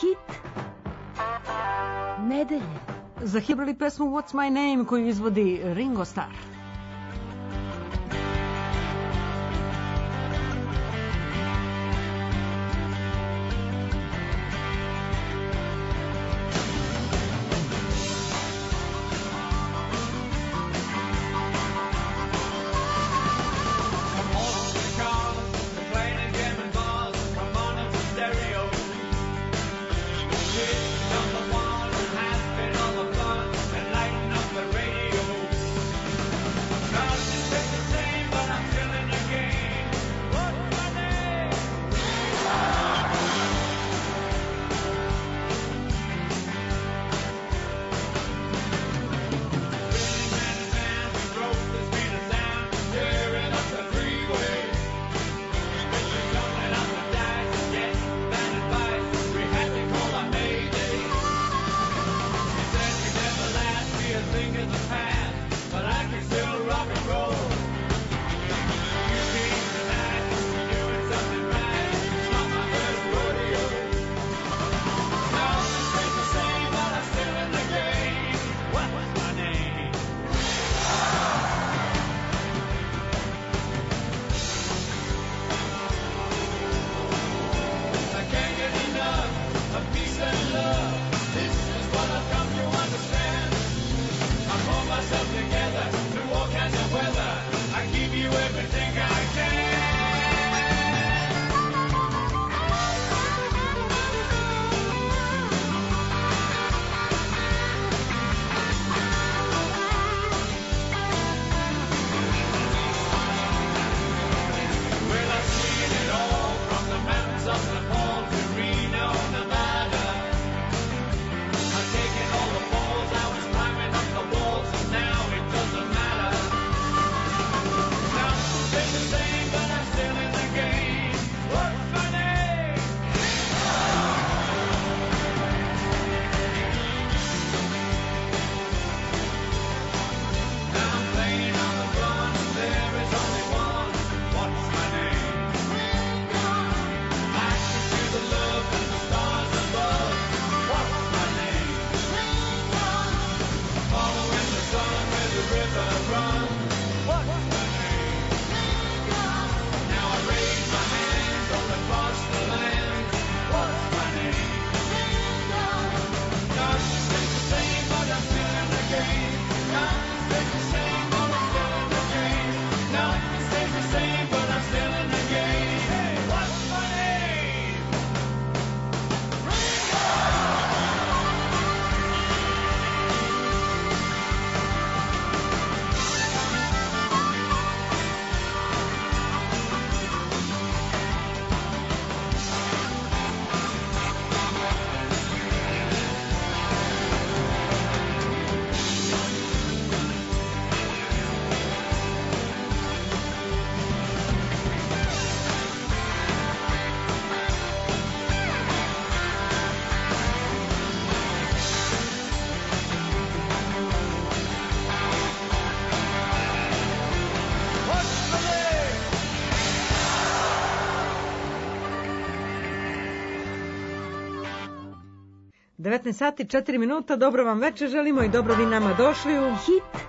Hit nedelje. Za Hibrali pesmu What's My Name koju izvodi Ringo Starr. Sati 4 minuta, dobro vam večer želimo i dobro vi nama došli u Hit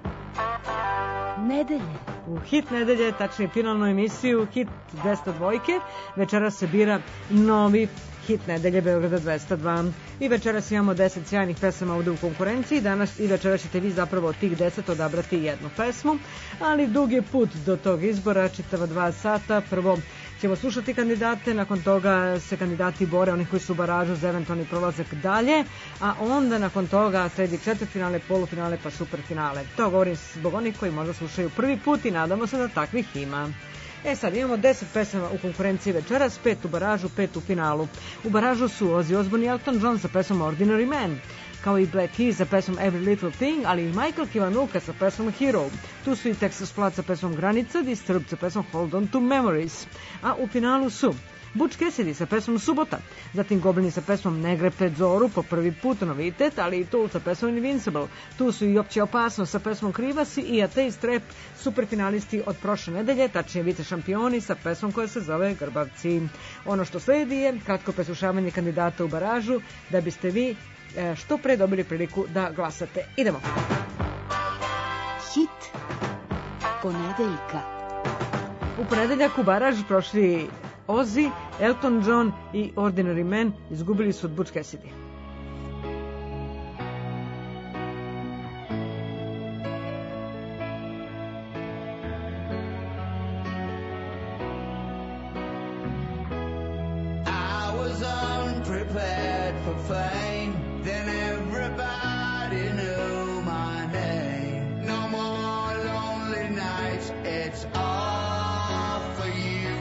nedelje. U Hit nedelje, tačnije finalnu emisiju Hit 202. Večeras se bira novi Hit nedelje Beograda 202. I večeras imamo 10 sjajnih pesama ovde u konkurenciji. Danas i večeras ćete vi zapravo od tih 10 odabrati jednu pesmu, ali dug je put do tog izbora, čitava 2 sata. Prvo ćemo slušati kandidate, nakon toga se kandidati bore, oni koji su u baražu za eventualni prolazak dalje, a onda nakon toga sledi četvrtfinale, polufinale pa superfinale. To govorim zbog onih koji možda slušaju prvi put i nadamo se da takvih ima. Sad imamo 10 pesama u konkurenciji večeras, 5 u baražu, 5 u finalu. U baražu su Ozzy Osbourne i Elton John sa pesmom Ordinary Man, kao i Black Keys sa pesmom Every Little Thing, ali i Michael Kiwanuka sa pesmom Hero. Tu su i Texas Flood sa pesmom Granica, Disturbed sa pesmom Hold On To Memories. A u finalu su Butch Cassidy sa pesmom Subota, zatim Goblini sa pesmom Ne gre pred zoru, po prvi put novitet, ali i Tool sa pesmom Invincible. Tu su i Opća opasnost sa pesmom Krivasi i Ateist Rap, superfinalisti od prošle nedelje, tačnije vice šampioni sa pesmom koja se zove Grbavci. Ono što sledi je kratko preslušavanje kandidata u baražu da biste vi što pre dobili priliku da glasate. Idemo. Hit ponedeljka. U ponedeljak u baraž prošli Ozzy, Elton John i Ordinary Man, izgubili su od Butch Cassidy. I was unprepared for fame, then everybody knew my name. No more lonely nights, it's all for you.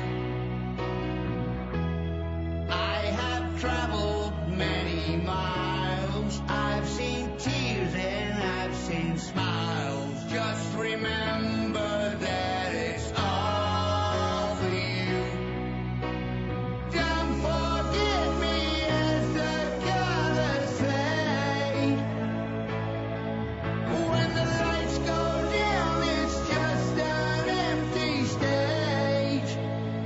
I have traveled many miles, I've seen tears and I've seen smiles. Just remember that it's all for you. Don't forget me as the colors fade. When the lights go down, it's just an empty stage.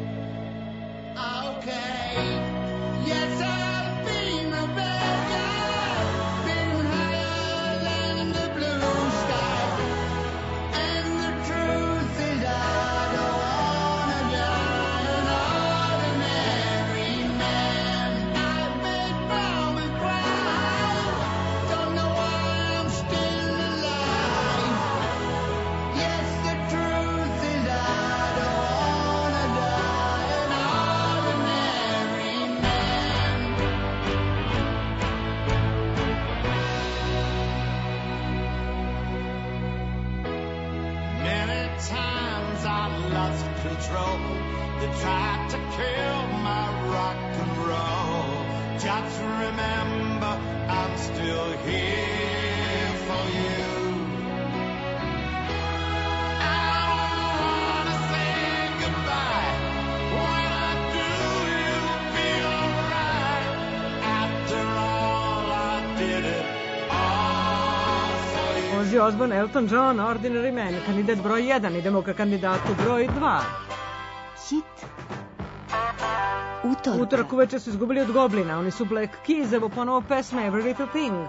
Okay, yes, I've been a bad guy, been higher than the blue sky. And the truth is I don't wanna die an ordinary man. I've made mama cry, don't know why I'm still alive. Yes, the truth is I don't wanna die an ordinary man. Many times I lost control. They tried to kill my rock and roll. Just remember, I'm still here for you. I don't wanna say goodbye. When I do, you'll be alright. After all, I did it all for you. Ozzy Osbourne, Elton John, Ordinary Man, kandidat broj 1. Idemo ka kandidatu broj 2. Hit utorka. Utorak uveče su izgubili od Goblina, oni su Black Keys, evo ponovo pesma Every Little Thing.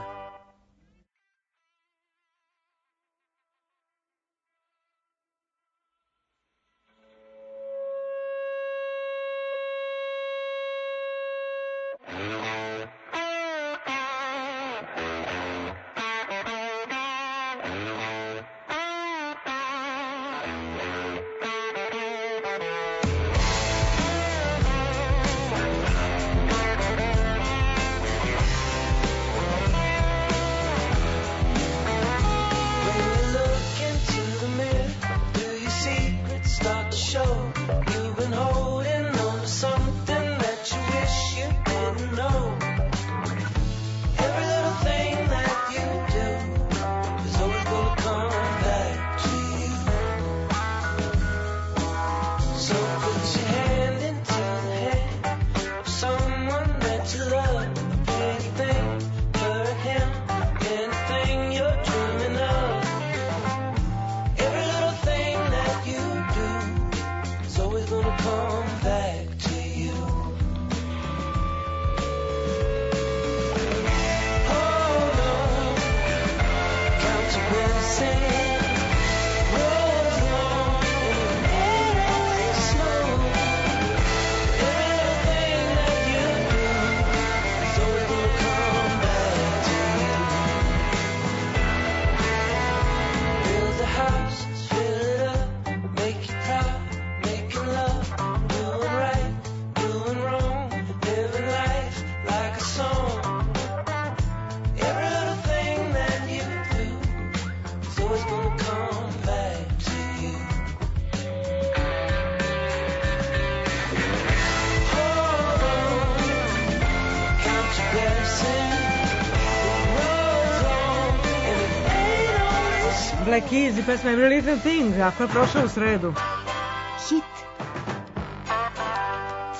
Black Keys i pesma Every Little Thing, ako je prošao u sredu. Hit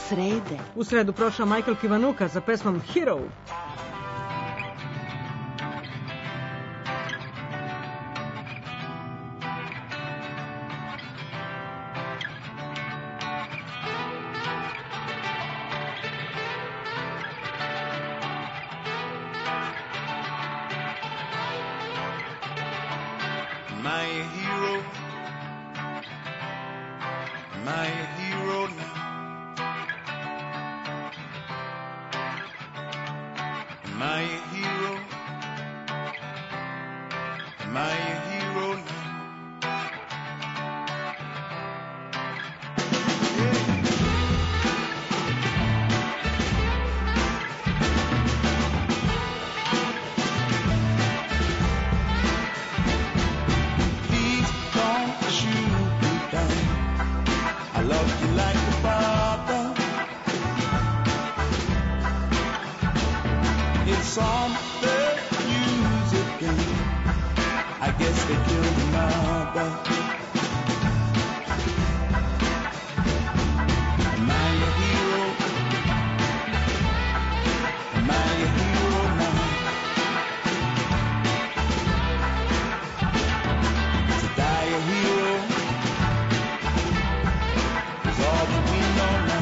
Srede. U sredu prošao Michael Kiwanuka sa pesmom Hero. My hero, my hero now. My hero, my hero now. Please don't shoot me down. I love you like a father. It's on the news again. I guess they killed the mother. My hero, my hero now. To die a hero is all that we know now.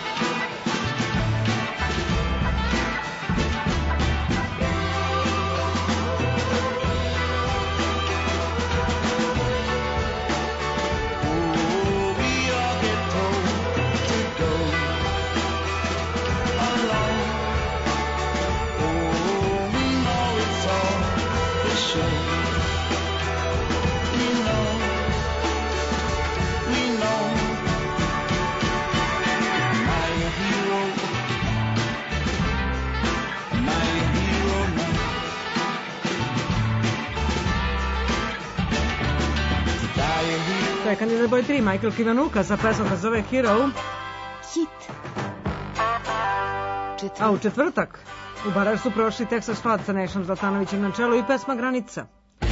Oh, we all get told to go alone. Oh, we know it's all the show. We know, we know. My hero, my hero now. To die a hero. To je kandidat broj 3, Michael Kiwanuka sa pesmom koja se zove Hero. Hit. A u četvrtak u Baraž su prošli Texas Flood sa Nešom Zlatanovićem na čelu i pesma Granica.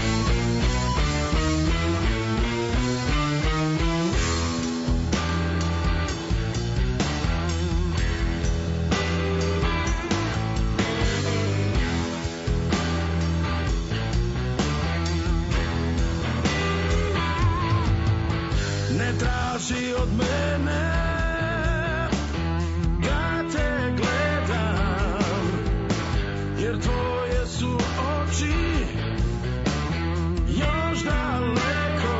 Ne traži od mene da te gledam, jer tvoje su oči još daleko.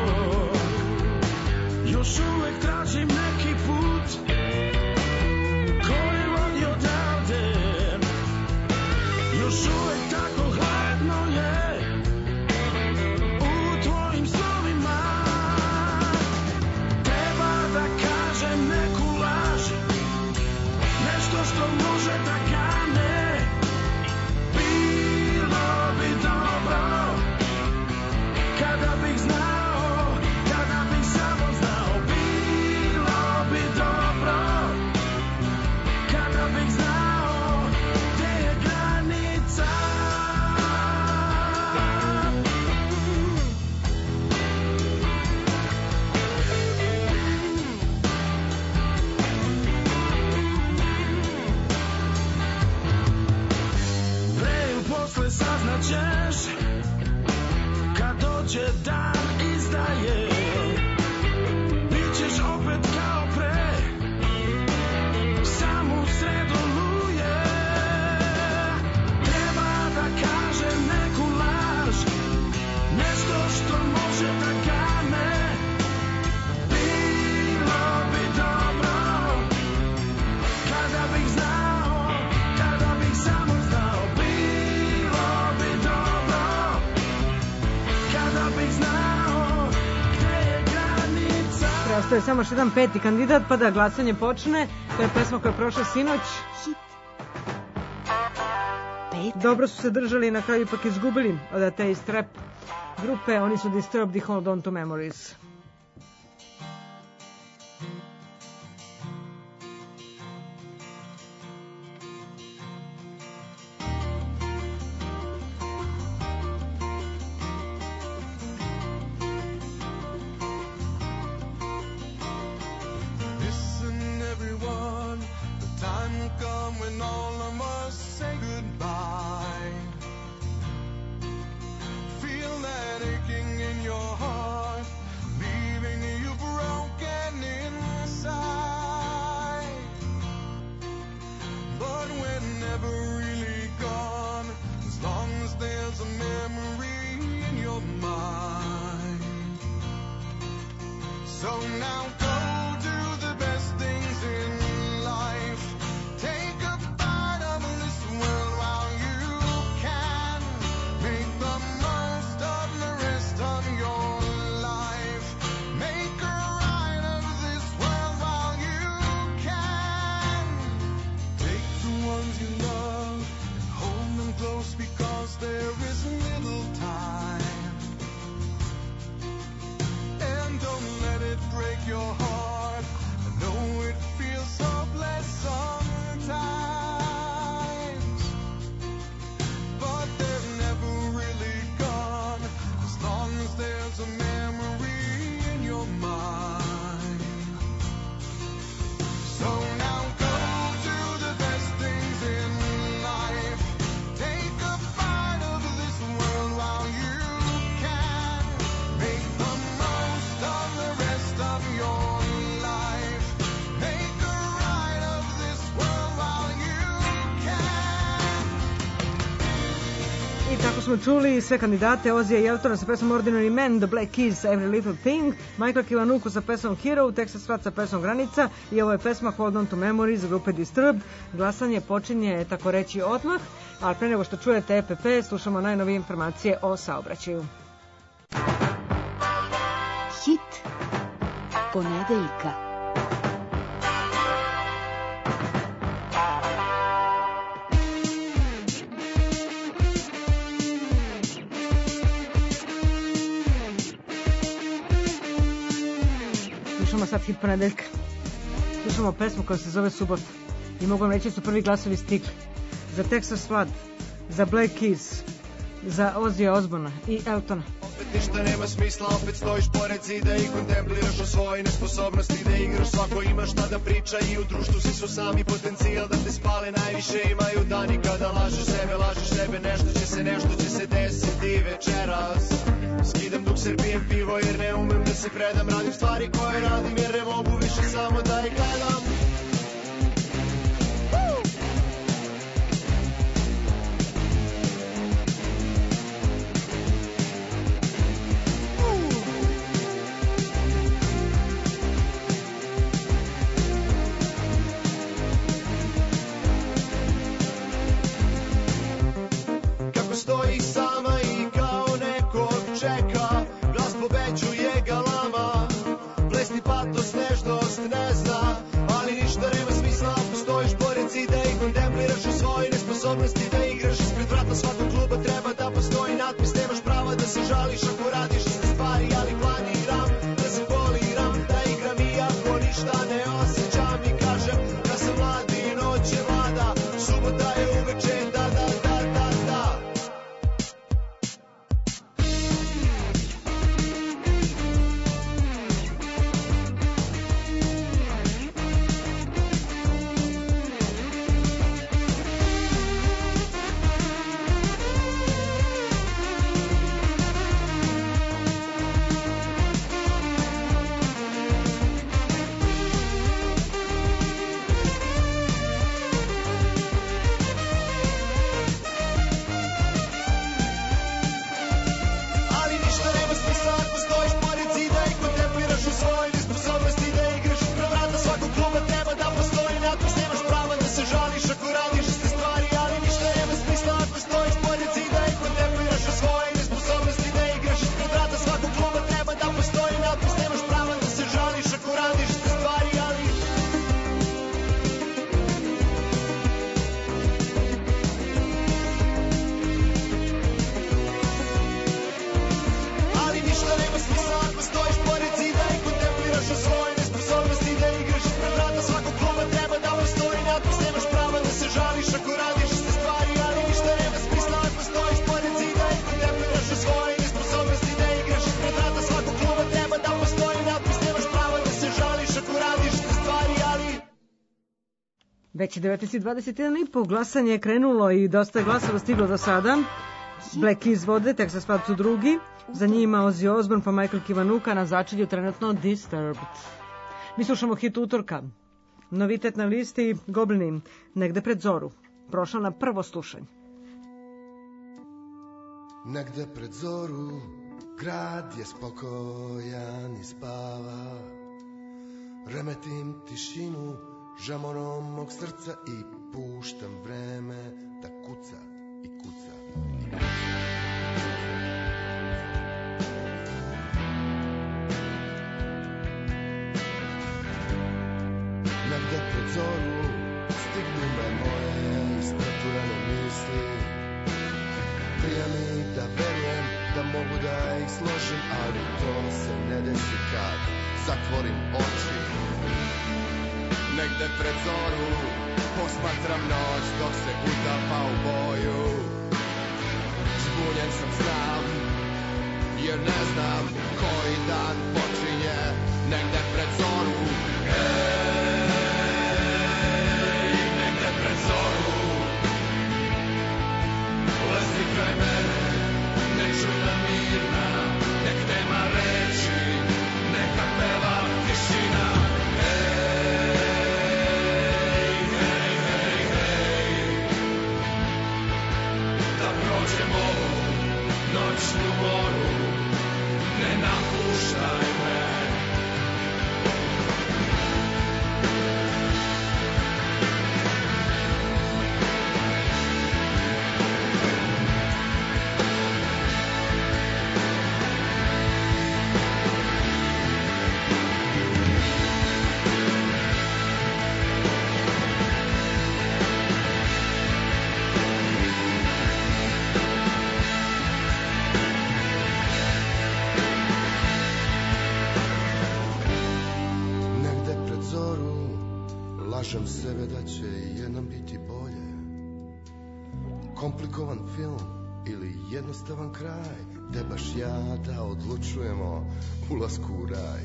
Još uvek tražim neki put koji vodi odavde. Još uvek tako hladno je u tvojim snovima. Treba da kažem neku laž, nešto što može da gane. Bilo bi dobro kada bih znao, kada bih samo znao. Bilo bi dobro kada bih znao gde je granica. Pre ili posle saznaćeš kad dođe dan izdaje. Bićeš opet kao pre, samo u sred oluje. Treba da kažem neku laž, nešto što može da gane. Bilo bi dobro kada bih znao, kada bih samo znao. Bilo bi dobro kada bih znao gde je granica. Preostaje samo još jedan peti kandidat pa da glasanje počne. To je pesma koja je prošla sinoć. Hit. 5. Dobro su se držali i na kraju ipak izgubili od te strap grupe. Oni su Disturbed i Hold On To Memories. Listen, everyone, ones you love and hold them close because there is little time. And don't let it break your heart. I know it feels hopeless sometimes, but they're never really gone as long as there's a memory in your mind. So now go to the best things in life. Take a bite of this world while you can. Make the most of the rest of your life. Make a ride of this world while you can. I tako smo čuli sve kandidate Ozija i Eltona sa pesmom Ordinary Man, The Black Keys, Every Little Thing, Michael Kiwanuka sa pesmom Hero, Texas Fat sa pesmom Granica i ovo je pesma Hold On To Memory za grupe Disturbed. Glasanje počinje tako reći odmah, ali pre nego što čujete EPP, slušamo najnovije informacije o saobraćaju. Hit ponedeljka. Slušamo sad hit ponedeljka. Slušamo pesmu koja se zove Subota. I mogu vam reći da su prvi glasovi stigli. Za Texas Flood, za Black Keys, za Ozija Osborna i Eltona. Opet ništa nema smisla, opet stojiš pored zida i kontempliraš o svojoj nesposobnosti da igraš. Svako ima šta da priča i u društvu svi su sami potencijal da te spale. Najviše imaju dani kada lažeš sebe, nešto će se desiti večeras. Skidam dukser, pijem pivo jer ne umem da se predam. Radim stvari koje radim jer ne mogu više samo da ih gledam. Stoji sama i kao nekog čeka, glas pobeđuje galama, plesni patos, nežnost ne zna, ali ništa nema smisla ako stojiš pored zida i kontempliraš o svojoj nesposobnosti da igraš. Ispred vrata svakog kluba treba da postoji natpis, nemaš prava da se žališ ako radiš iste stvari, ali planiram da se boliram, da igram iako ništa ne osjećam i kažem da sam mlad i noć je mlada, subota je uveče, da. Već je 19.21,5, glasanje je krenulo i dosta je glasova stiglo do sada. Black Keys vode, Texas Flood su drugi, za njima Ozzy Osbourne pa Michael Kiwanuka, na začelju trenutno Disturbed. Mi slušamo hit utorka, novitet na listi Goblini, Negde pred zoru, prošla na prvo slušanje. Negde pred zoru, grad je spokojan i spava, remetim tišinu žamorom mog srca i puštam vreme da kuca i kuca. Negde pred zoru stignu me moje negde pred zoru posmatram noć dok se utapa u boju. Zbunjen sam, znam, jer ne znam koji dan počinje negde pred zoru. Negde pred zoru lezi kraj mene, nečujna mirna, nek nema reči, neka peva tišina. Prođem ovu noćnu moru, ne napuštaj me. Lažem sebe da će jednom biti bolje. Komplikovan film ili jednostavan kraj, te baš ja da odlučujemo ulasku u raj.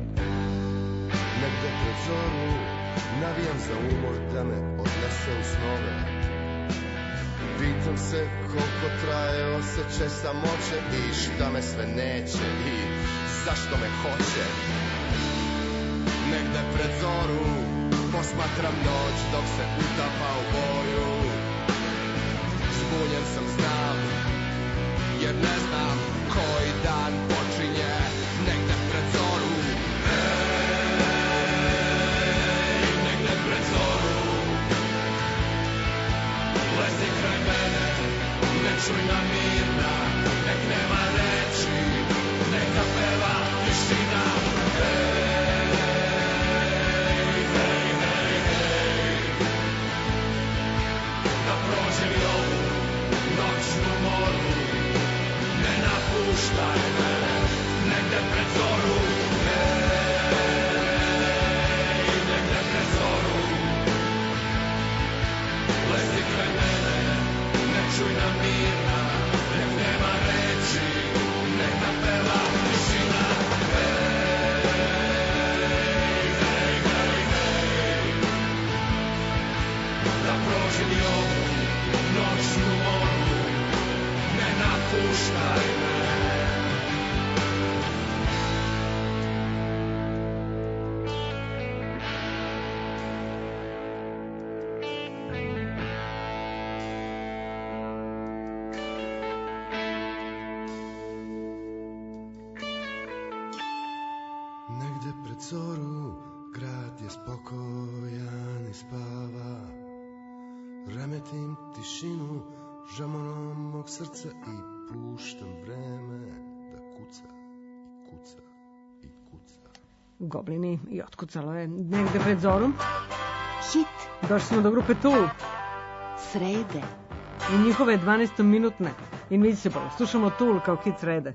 Negde pred zoru navijam za umor da me odnese u snove. Pitam se koliko traje osjećaj samoće i šta me sve neće i zašto me hoće. Negde pred zoru posmatram noć dok se utapa u boju. Zbunjen sam, znam, jer ne znam koji dan počinje negde pred zoru. Negde pred zoru lezi kraj mene, nečujna mirna, nek nema reči, neka peva tišina. Prođem i ovu noćnu moru, ne napuštaj me, negde pred zoru. Negde pred zoru lezi kraj mene, nečujna mirna, nek nema reči, neka peva tišina. Da prođem i ovu noćnu moru, ne napuštaj me. Negde pred zoru grad je spokojan i spava. Remetim tišinu žamonom mog srca i puštam vreme da kuca i kuca i kuca. Goblini i otkucalo je negde pred zoru. Hit Došli smo do grupe Tool srede. i njihove 12-minutne Invincible. Slušamo Tool kao hit srede.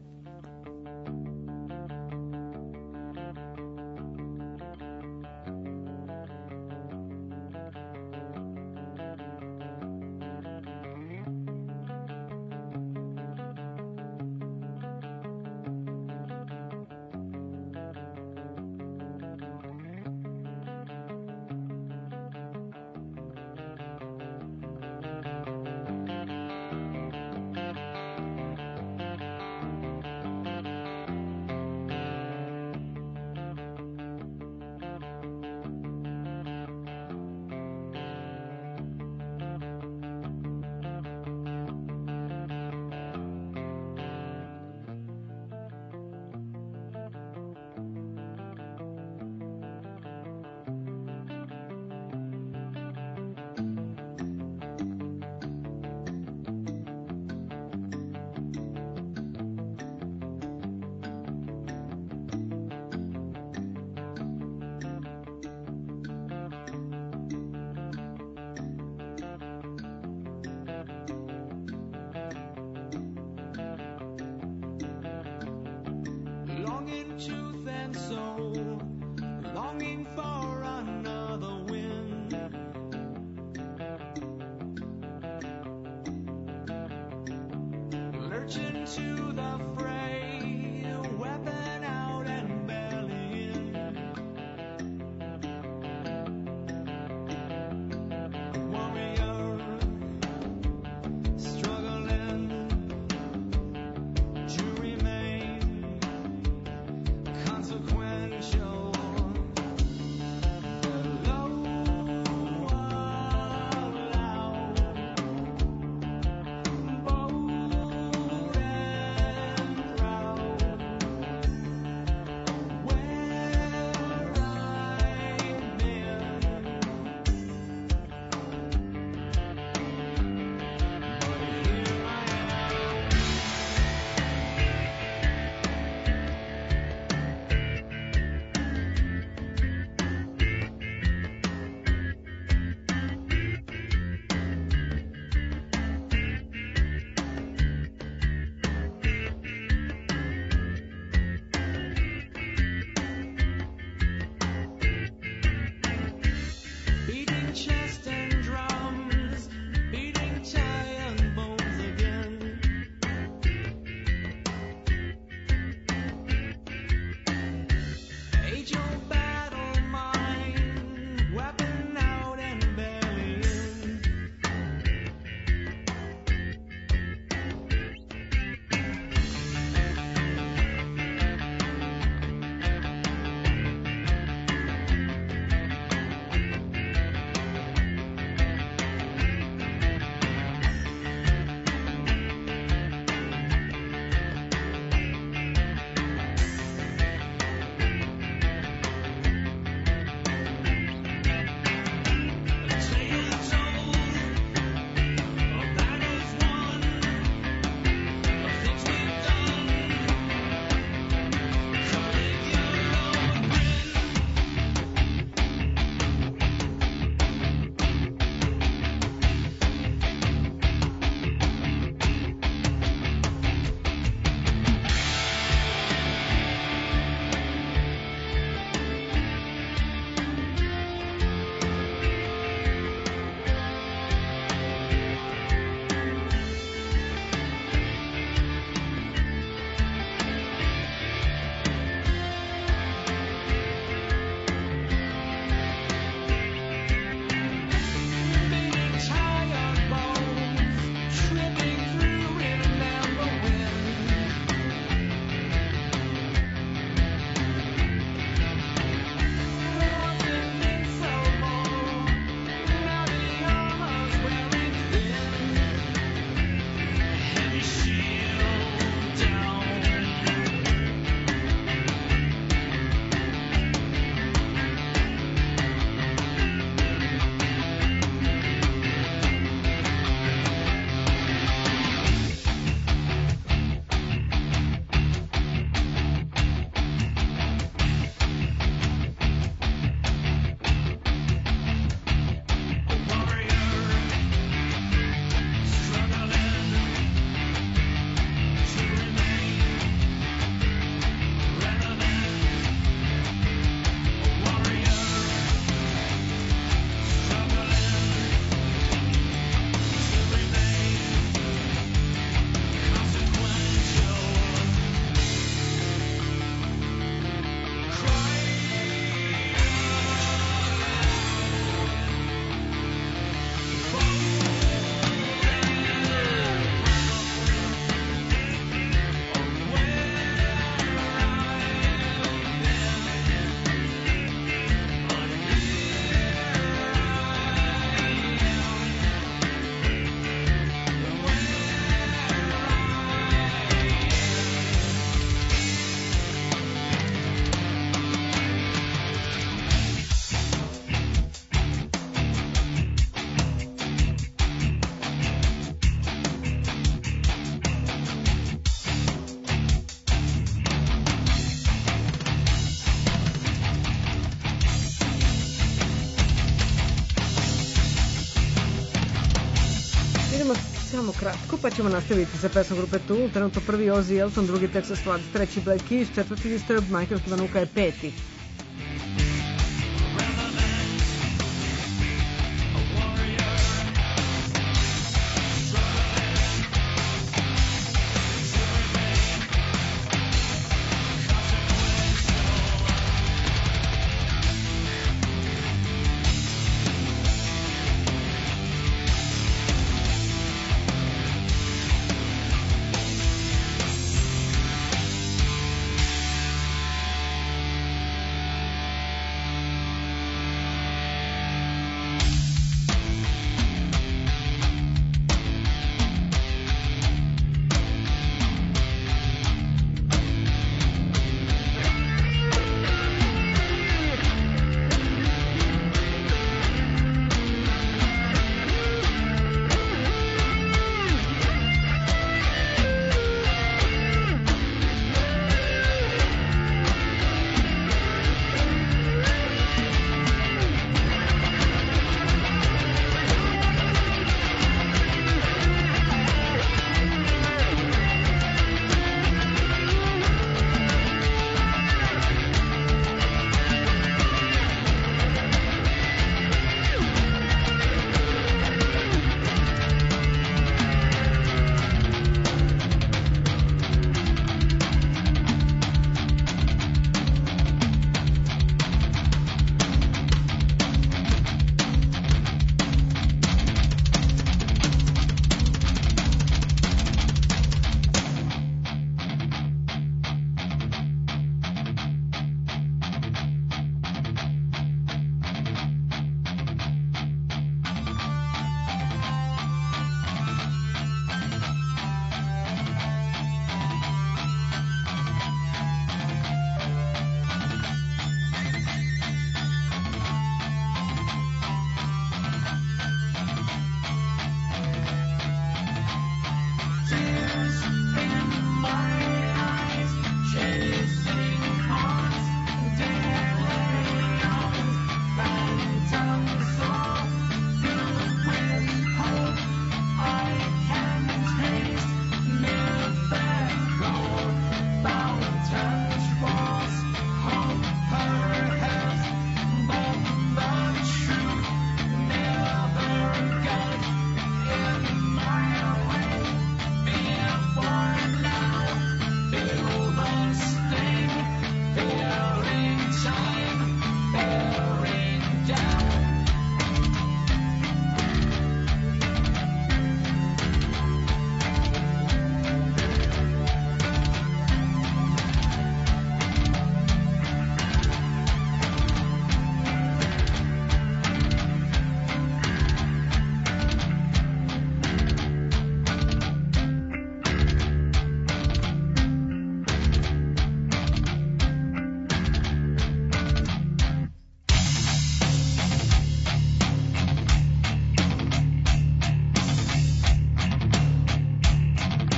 samo kratko, pa ćemo nastaviti sa pesmom grupe Tool. Trenutno prvi Ozzy Elton, drugi Texas Flood, treći Black Keys, četvrti Disturbed, Michael Kiwanuka je peti.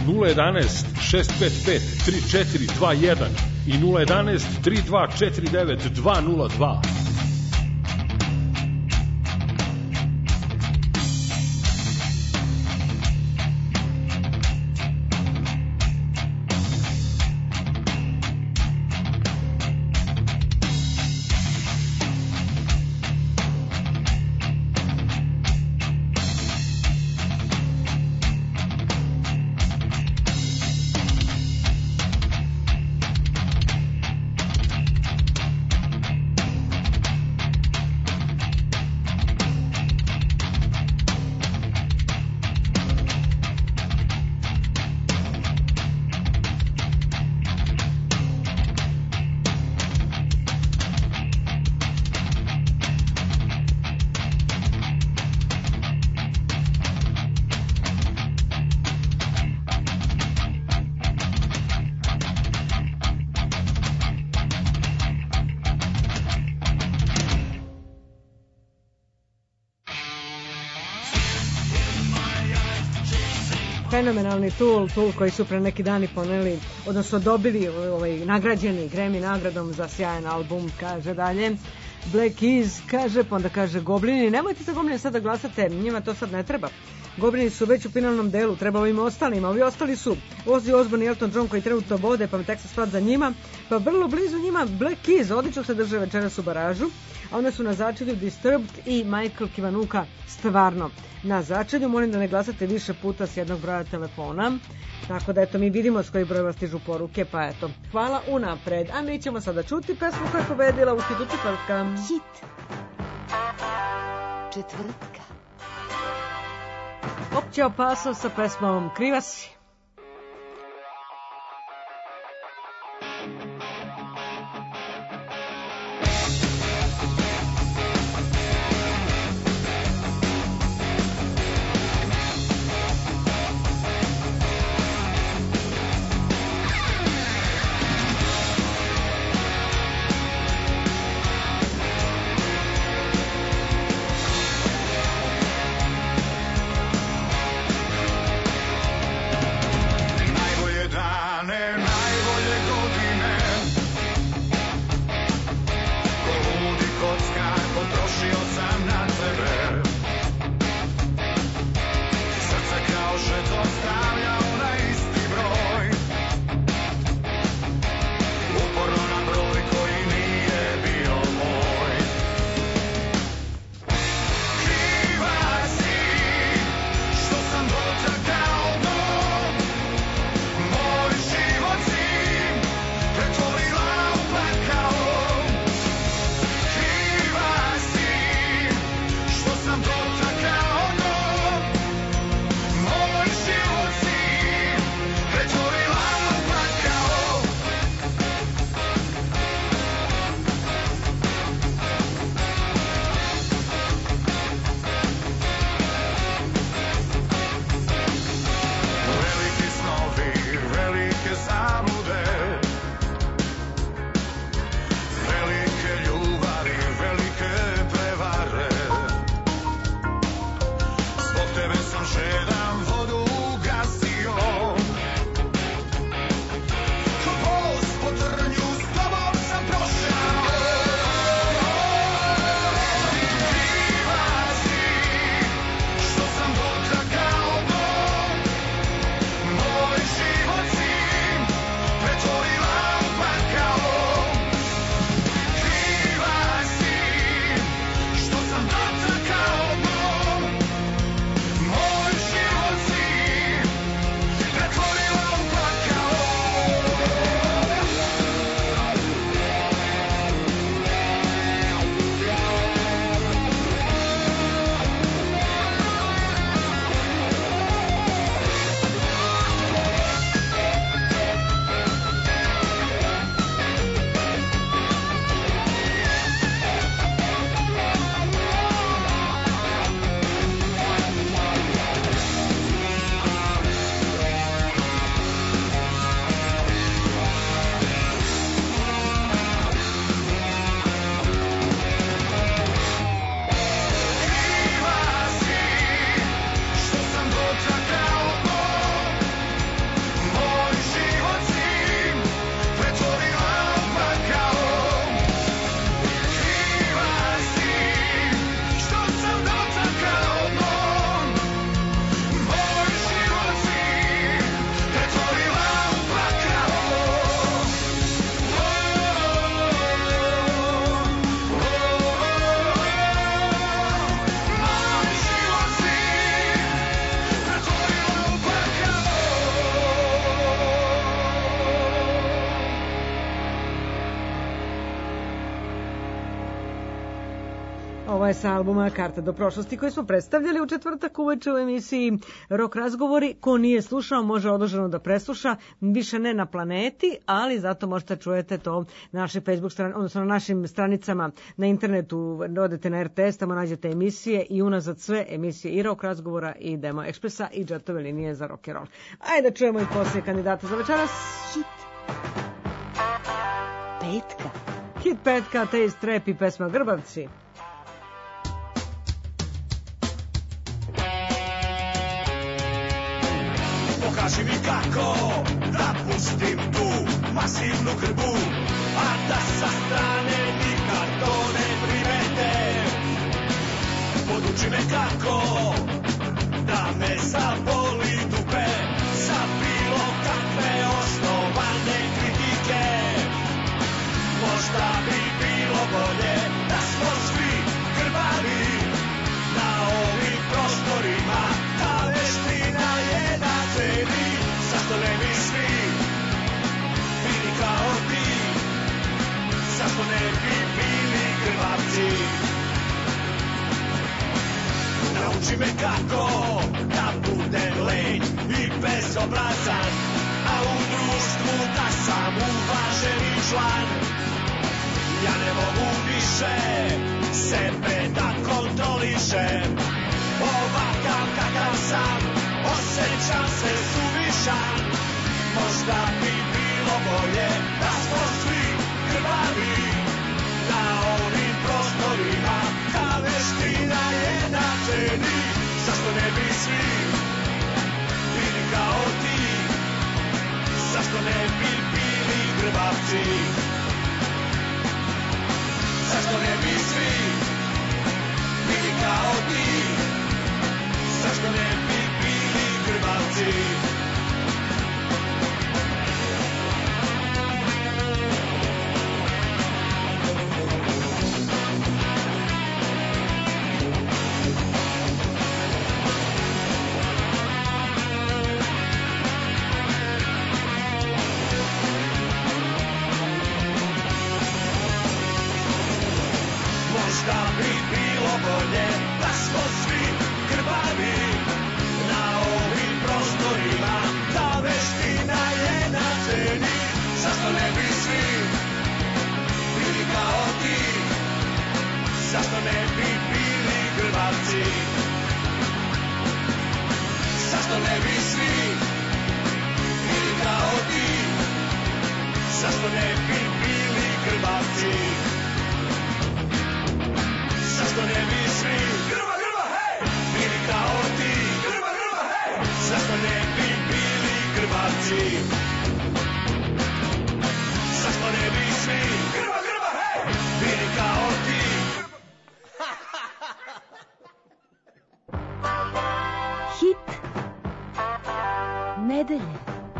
011 655 3421 i 011 3249 202. Fenomenalni Tool koji su pre neki dani poneli, odnosno dobili nagrađeni Grammy nagradom za sjajan album, kaže dalje. Black Keys, kaže, pa onda kaže Goblini, nemojte za Goblini sad da glasate, njima to sad ne treba. Goblini su već u finalnom delu, treba ovim ostalima, ovi ostali su Ozzy Osbourne i Elton John koji trenutno vode, pa mi tek se stvar za njima, pa vrlo blizu njima Black Keys, odlično se drže večeras u baražu, a onda su na začelju Disturbed i Michael Kiwanuka stvarno na začelju. Molim da ne glasate više puta s jednog broja telefona, tako da eto mi vidimo s kojih brojeva stižu poruke, pa eto, hvala unapred. A mi ćemo sada čuti pesmu koja je pobedila u hitu četvrtka. Hit četvrtka. Opća opasnost sa pesmom Kriva si. Ovo je sa albuma Karta do prošlosti koji smo predstavljali u četvrtak uveče u emisiji Rock razgovori. Ko nije slušao može odloženo da presluša, više ne na planeti, ali zato možete čujete to na našoj Facebook strani, odnosno na našim stranicama na internetu. Odete na RTS, tamo nađete emisije i unazad sve emisije i Rock razgovora i Demo Ekspresa i džetove linije za rock and roll. Ajde da čujemo i poslije kandidata za večeras. Hit petka. Hit petka, Taste Trap i pesma Grbavci. Pokaži mi kako da pustim tu masivnu grbu, a da sa strane nikad to ne primete. Poduči me kako da me zaboli dupe za bilo kakve osnovane kritike. Možda bi bilo bolje da smo svi krvavi na ovim prostorima, ta veština je na ceni. Zašto ne bi svi bili kao ti? Zašto ne bi bili krvavci? Nauči me kako da budem lenj i bezobrazan, a u društvu da sam uvaženi član. Ja ne mogu više sebe da kontrolišem, ovakav kakav sam, osjećam se suvišan. Možda bi bilo bolje da smo svi krvavi na ovim prostorima, ta veština je na ceni. Zašto ne bi svi bili kao ti? Zašto ne bi bili grbavci? Zašto ne bi svi bili kao ti? Zašto ne bi bili grbavci? Možda bi bilo bolje da smo svi krvavi na ovim prostorima, ta veština je na ceni. Zašto ne bi svi bili kao ti? Zašto ne bi bili krvavci? Zašto ne bi svi bili kao ti? Zašto ne bi bili krvavci? Zašto ne bi svi grba, hej, bili kao ti? Grba, hej, zašto ne bi bili grbavci? Zašto ne bi svi grba, hej, bili kao ti? Hit nedelje.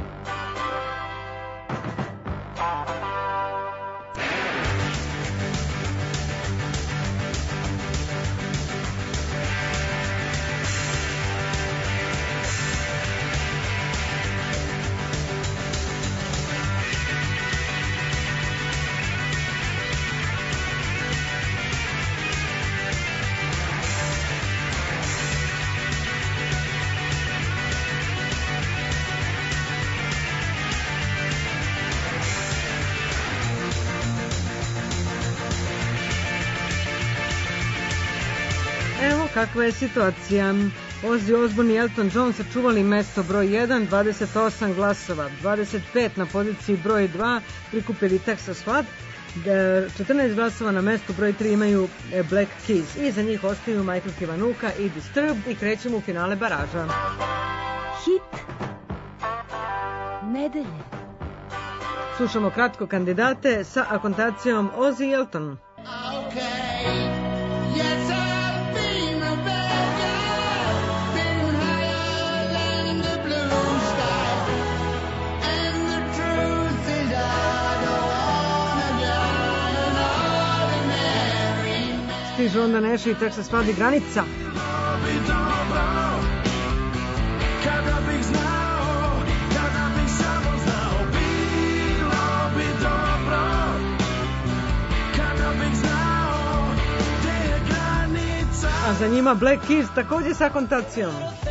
Kakva je situacija? Ozzy Osbourne i Elton John sačuvali mesto broj 1, 28 glasova, 25 na poziciji broj 2, prikupili Texas Flood, 14 glasova na mestu broj 3 imaju Black Keys. I za njih ostaju Michael Kiwanuka i Disturbed i krećemo u finale baraža. Hit nedelje. Slušamo kratko kandidate sa akontacijom Ozzy i Elton. Okay, yes, I've been a bad guy, been higher than the blue sky, and the truth is I don't wanna die an ordinary man. Stižu onda Neši i Texas Flood i Granica. Bi dobro, kada bih znao, kada bih samo znao, bilo bi dobro, kada bih znao, gdje je granica. za njima Black Keys takođe sa akontacijom.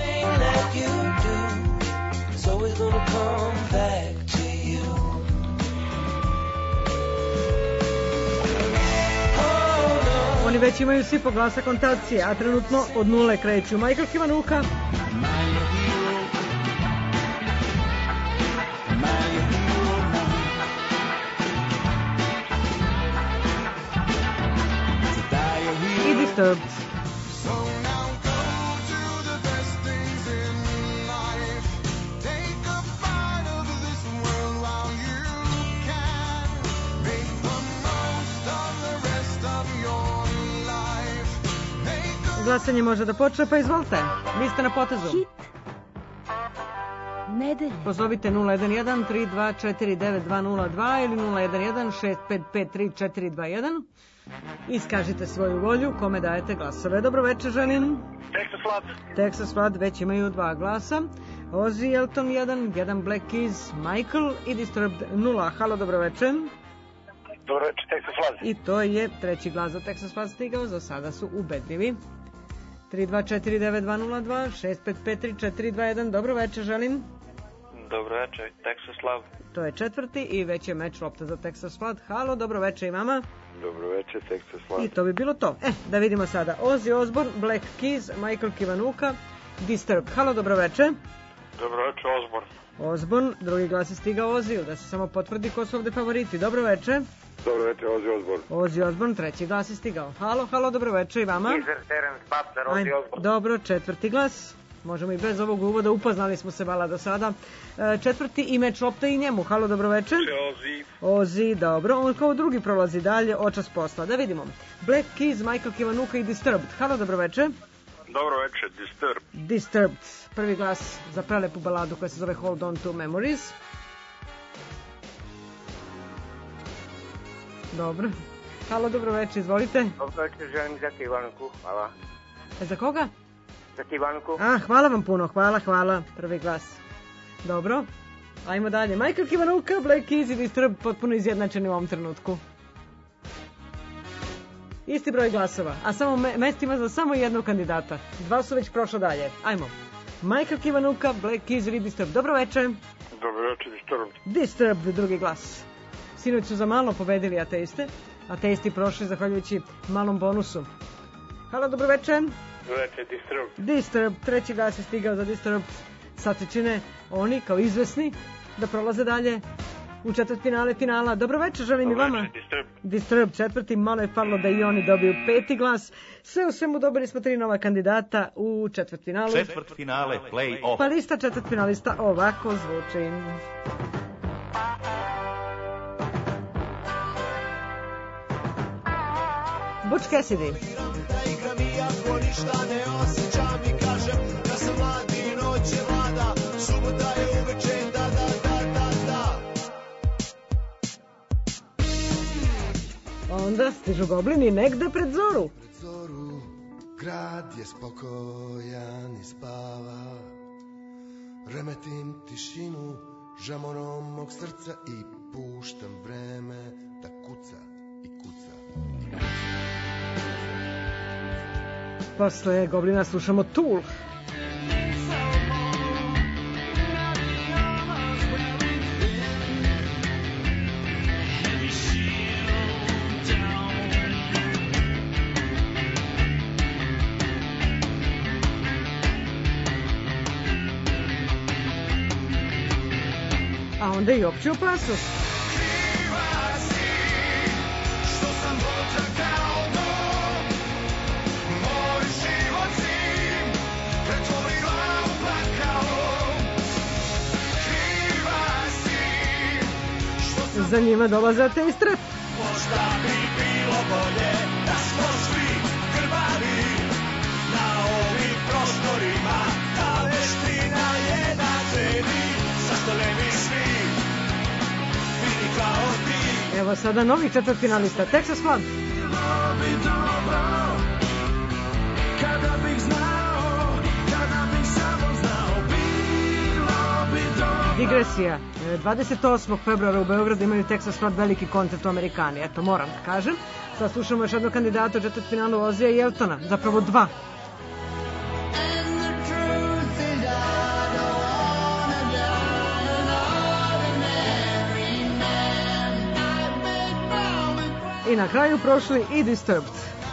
Oni već imaju svi po glasa kontacije, a trenutno od nule kreću Michael Kiwanuka. I Disturbed. Glasanje može da počne, pa izvolite. Vi ste na potezu. Hit nedelje. Pozovite 011-324-9202 ili 011-655-3421. Iskažite svoju volju, kome dajete glasove. Dobro večer, želim. Texas Flood. Texas Flood već imaju 2 glasa. Ozzy, Elton 1 Black Keys, Michael i Disturbed 0. Halo, dobro večer. Dobro večer, Texas Flood. I to je treći glas za Texas Flood stigao, za sada su ubedljivi. 3249202 6553421. Dobro večer, želim. Dobro večer, Texas Flood. To je četvrti i već je meč lopta za Texas Flood. Halo, dobro večer i vama. Dobro večer, Texas Flood. I to bi bilo to. Da vidimo sada. Ozzy Osbourne, Black Keys, Michael Kiwanuka, Disturbed. Halo, dobro večer. Dobro večer, Osbourne. Osbourne, drugi glas je stigao Ozzy, da se samo potvrdi ko su ovde favoriti. Dobro večer. Dobro večer, Ozzy Osbourne. Ozzy Osbourne, treći glas je stigao. Halo, dobro večer i vama. Teaser, Terence Butler, Ozzy Osbourne. Dobro, četvrti glas. Možemo i bez ovog uvoda, upoznali smo se vala do sada. Četvrti i meč lopta i njemu. Halo, dobro večer. Ozzy, dobro. On kao drugi prolazi dalje, očas posla. Da vidimo. Black Keys, Michael Kiwanuka i Disturbed. Halo, dobro večer. Dobro večer, Disturbed. Prvi glas za prelepu baladu koja se zove Hold On To Memories. Dobro. Halo, dobro večer, izvolite. Dobro večer, želim za Kiwanuku, hvala. Za koga? Za Kiwanuku. Hvala vam puno, hvala. Prvi glas. Dobro. Ajmo dalje. Michael Kiwanuka, Black Keys i Disturbed potpuno izjednačeni u ovom trenutku. Isti broj glasova, a samo mestima za samo jednog kandidata. 2 su već prošlo dalje. Ajmo. Michael Kiwanuka, Black Keys i Disturbed. Dobro večer. Dobro večer, Disturbed. Disturbed, drugi glas. Sinoć su za malo pobedili ateiste. Ateisti prošli zahvaljujući malom bonusu. Halo, dobro večer. Dobro večer, Disturbed, treći glas je stigao za Disturbed. Sad se čine oni kao izvesni da prolaze dalje u četvrtfinale finala. Dobro večer, želim i vama. Disturbed, četvrti, malo je falilo da i oni dobiju peti glas. Sve u svemu dobili smo 3 nova kandidata u četvrtfinalu. Četvrtfinale, play-off. Pa lista četvrtfinalista ovako zvuči. Butch Cassidy. Da igram iako ništa ne osjećam i kažem da sam mlad i noć je mlada, subota je uveče, da. Onda stižu goblini negde pred zoru. Pred zoru, grad je spokojan i spava, remetim tišinu žamorom mog srca i puštam vreme da kuca i kuca. Posle goblina slušamo Tool. A onda i opću opasnost. Za njima dolaze ateisti. Možda bi bilo bolje da smo svi krvavi na ovim prostorima, ta veština je na tebi, zašto ne bi svi bili kao ti. Evo sada novi četvrtfinalista, Texas Flood. Bilo bi dobro kada bih znao, kada bih samo znao, bilo bi dobro. Digresija. 28. februara u Beogradu imaju Texas Flood veliki koncert u Amerikani. Eto, moram da kažem. Sad slušamo još jednog kandidata u četvrtfinalu, Ozzyja i Eltona. Zapravo 2. I na kraju prošli i Disturbed.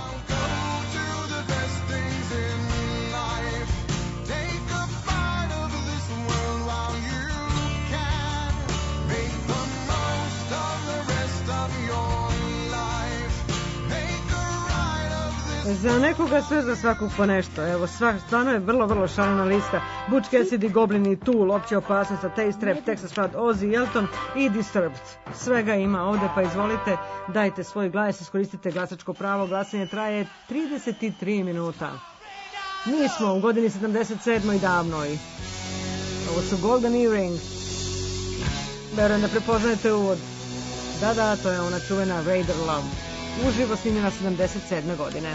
Za nekoga sve, za svakog po nešto. Evo, stvarno je vrlo šalena lista. Butch Cassidy, Goblin i Tool, Opća opasnost, Taste Trap, Texas Flood, Ozzy, Elton i Disturbed. Svega ima ovde, pa izvolite, dajte svoj glas, iskoristite glasačko pravo. Glasanje traje 33 minuta. Mi smo u godini 77. davnoj. Ovo su Golden Earring. Verujem da prepoznajete uvod. Da, to je ona čuvena Raider Love. Uživo snimljena 77. godine.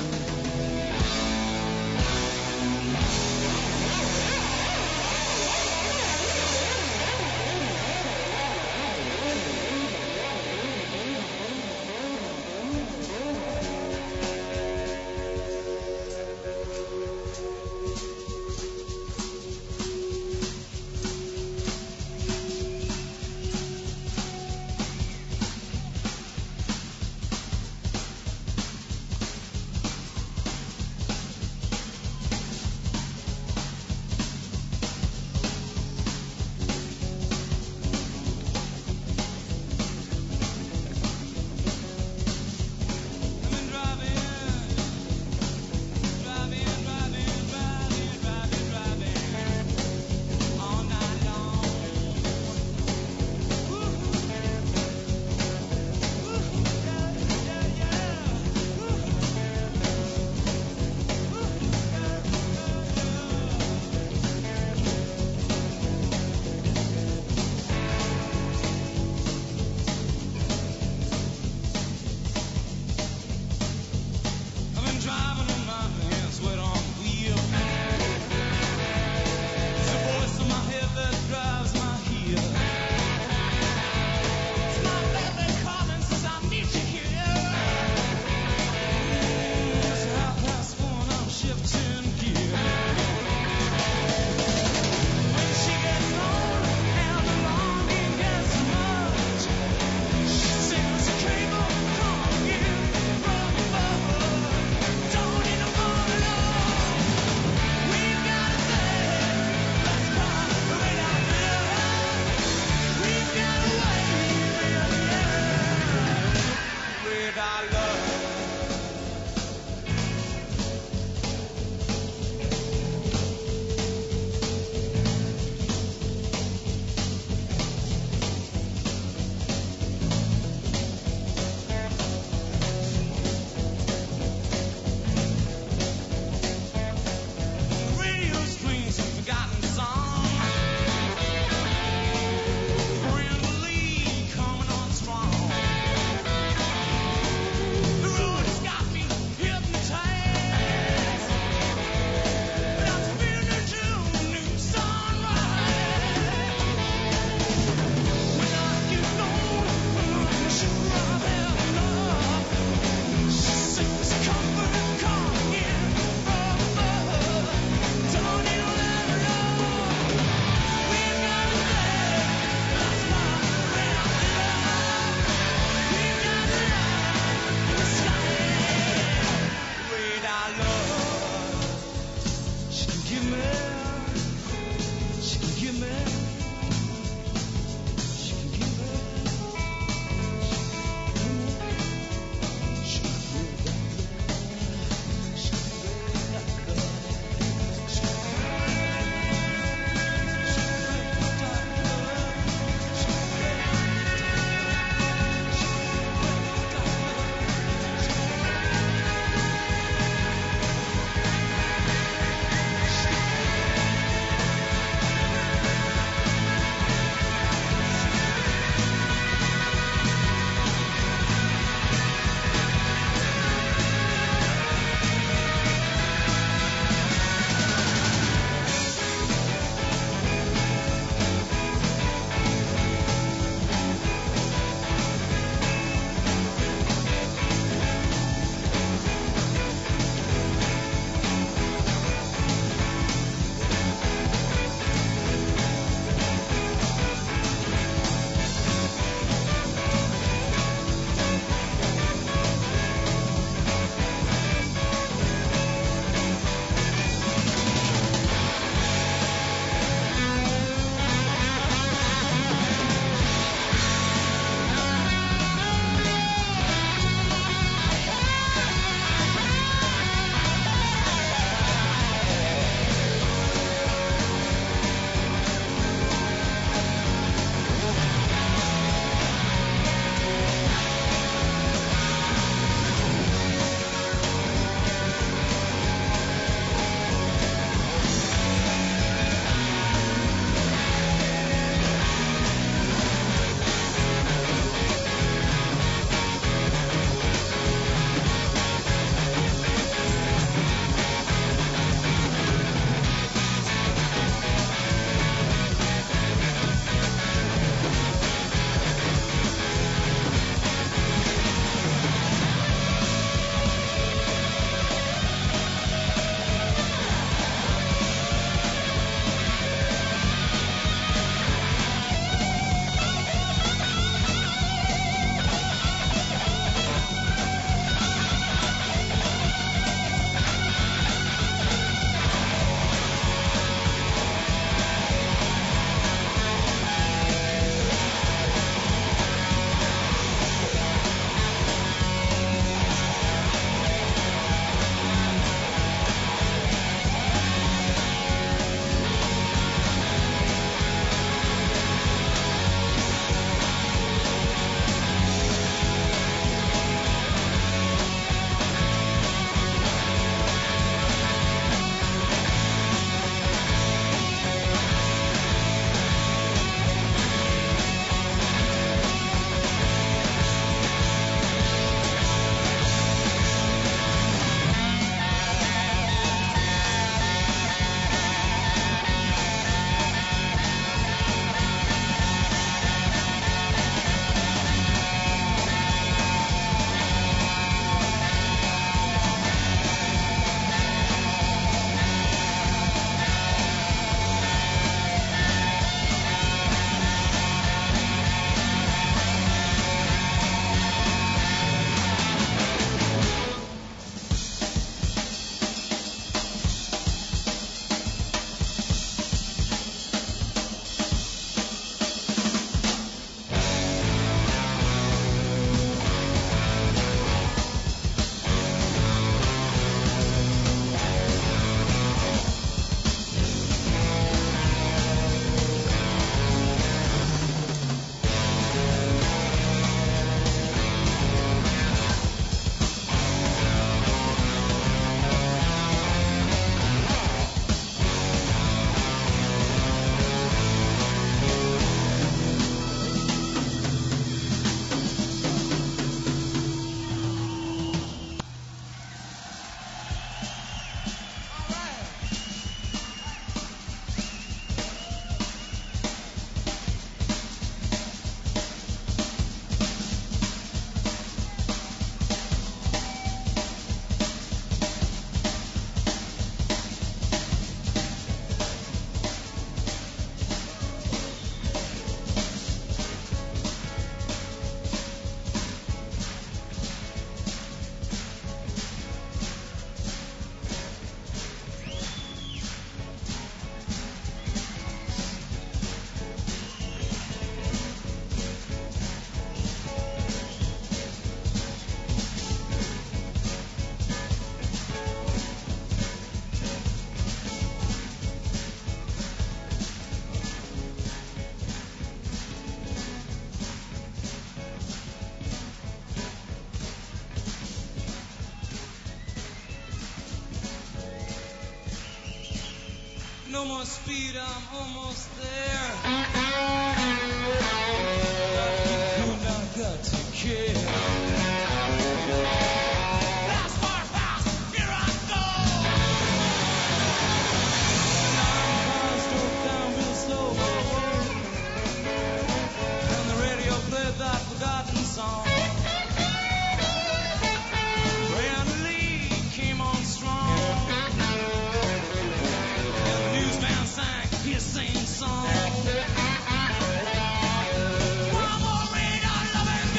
more speed, I'm almost there. You not got to care. Fast, fast, fast, here I go. Cars drove down real slow, and the radio played that forgotten song. Brian Lee came on strong, and the newsman sang his same song. One more rain on loving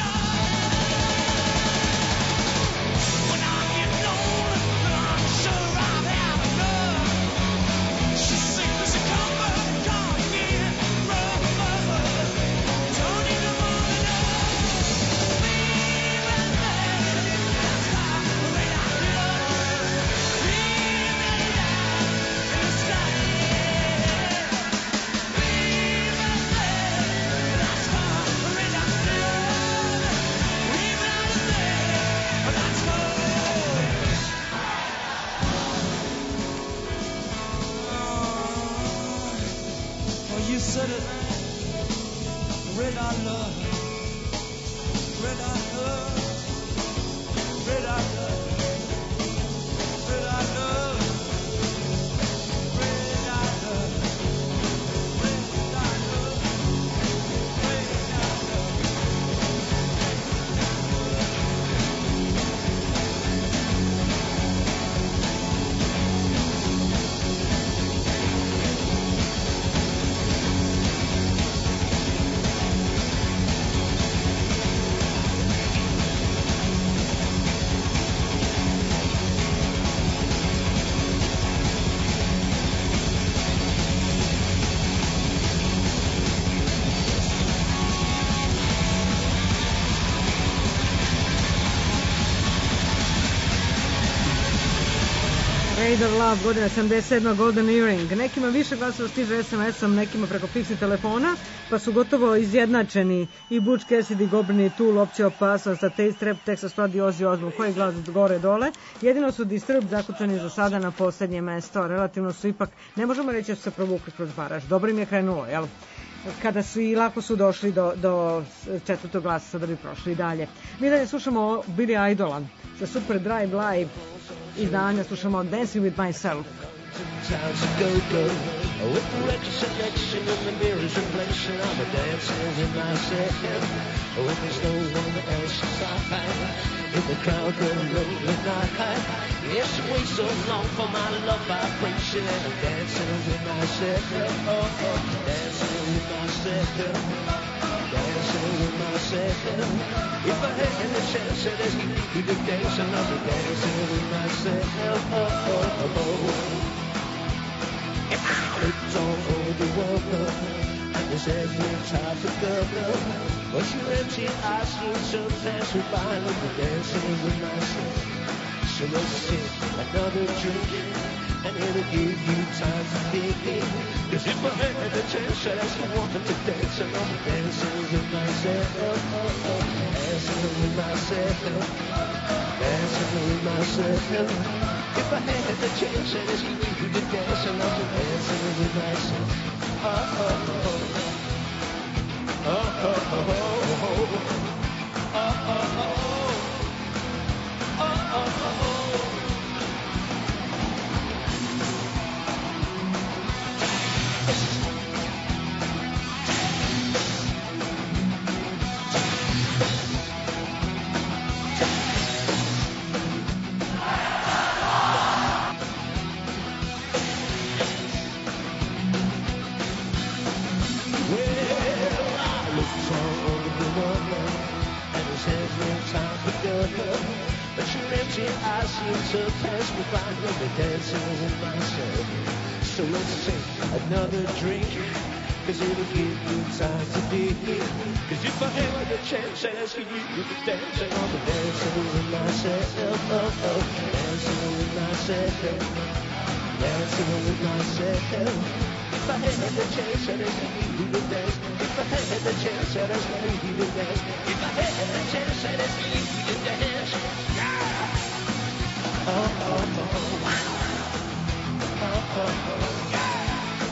God. When I get lonely, I'm sure I'll have enough. She's sick as a comfort, come again, brother. Don't need no more than enough. You said it, red I love, red I love, red I love, red I love, red I love, red I love, red I love. Radar Love, godina 77. Golden Earring. Nekima više glasova stiže SMS-om, nekima preko fiksnih telefona, pa su gotovo izjednačeni i Butch Cassidy, Goblin i Tool, Opcija opasnost, a Taste Trap, Texas Flood i Ozzy Osbourne. Koji glas gore dole? Jedino su Disturbed zakučani za sada na poslednje mesto. Relativno su ipak, ne možemo reći da su se provukli kroz baraž. Dobro im je krenulo, jel? Kada su i lako su došli do četvrtog glasa da bi prošli dalje. Mi dalje slušamo Billy Idola sa Super Drive Live izdanja, slušamo Dancing with Myself. Times go, with the record selection and the mirror's reflection, I'm a dancing with myself. When there's no one else inside, in the crowd going lonely night. Yes, I wait so long for my love vibration, and I'm dancing with myself. Dancing with myself. Dancing with myself. If I had a chance to ask you to dance, I'll be dancing with myself. If I looked all over the world, and there's every type of girl, but your empty eyes look so fast, we finally be dancing with myself. So let's take another drink, and it'll give you time to think. Cause if I had a chance, I'd ask you wanted to dance, and I'll be dancing with myself. Dancing with myself. Dancing with myself. If I had the chance, I'd ask you to dance, and I'll be dancing with myself. So pass me by when we're dancing with myself. So let's take another drink, cause it'll give you time to think. Cause if I had a chance, I'd ask you to dance, and I'll be dancing with myself. Dancing with myself. Dancing with myself. If I had a chance, I'd ask you to dance. If I had a chance, I'd ask you to dance. If I had a chance, I'd ask you to dance. Yeah. Oh, oh, oh, oh, oh, oh, oh, yeah.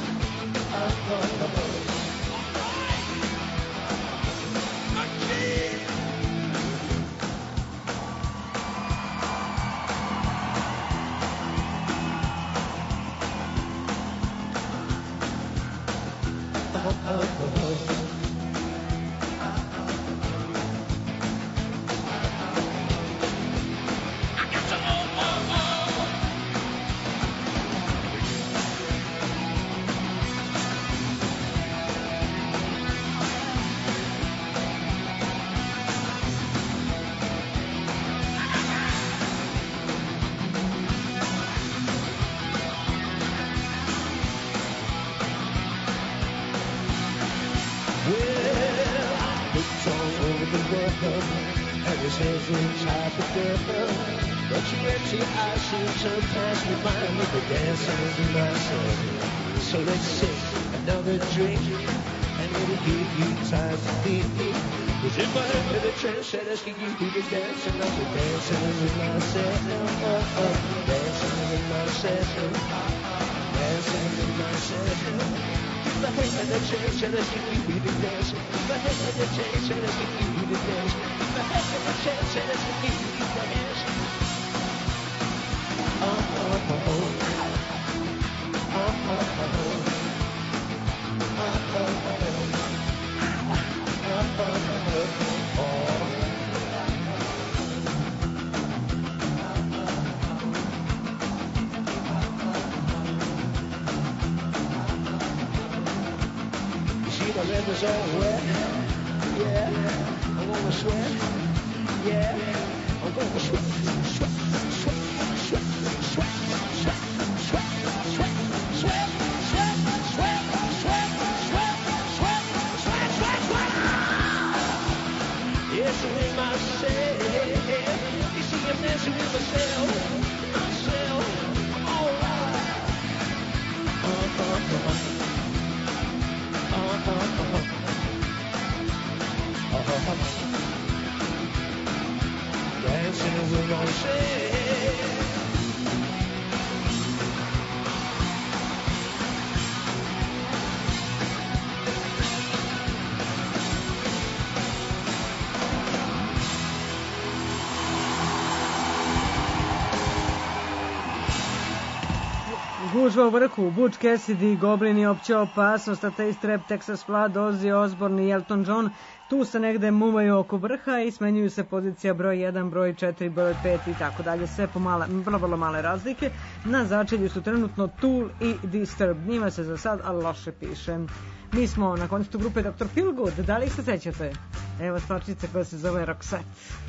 So let's sing another drink, and it'll give you time to think. Cause if I heard the trendsetters, can you be the dancing? I'll be dancing with myself. Dancing with myself. Dancing with myself. If I heard the trendsetters, can you be the dancing? If I heard the trendsetters, can you be the dancing? If I heard the trendsetters, can you be the dancing? The river's all wet, yeah, I'm gonna sweat, yeah, I'm gonna sweat, sweat, sweat, sweat, sweat, sweat, sweat, sweat, sweat, sweat, sweat, sweat, sweat, sweat, sweat, sweat, sweat. Yes, I'm in myself, you see I'm dancing with myself, alright. Dancing with myself. Gužva u vrhu, Butch Cassidy, Goblini, Opća opasnost, Atheist Rap, Texas Flood, Ozzy Osbourne i Elton John tu se negde muvaju oko vrha i smenjuju se pozicija broj 1, broj 4, broj 5 i tako dalje, sve po vrlo male razlike. Na začelju su trenutno Tool i Disturbed, njima se za sad loše piše. Mi smo na koncertu grupe Dr. Feelgood, da li se sećate? Evo stvarčica koja se zove Roxette.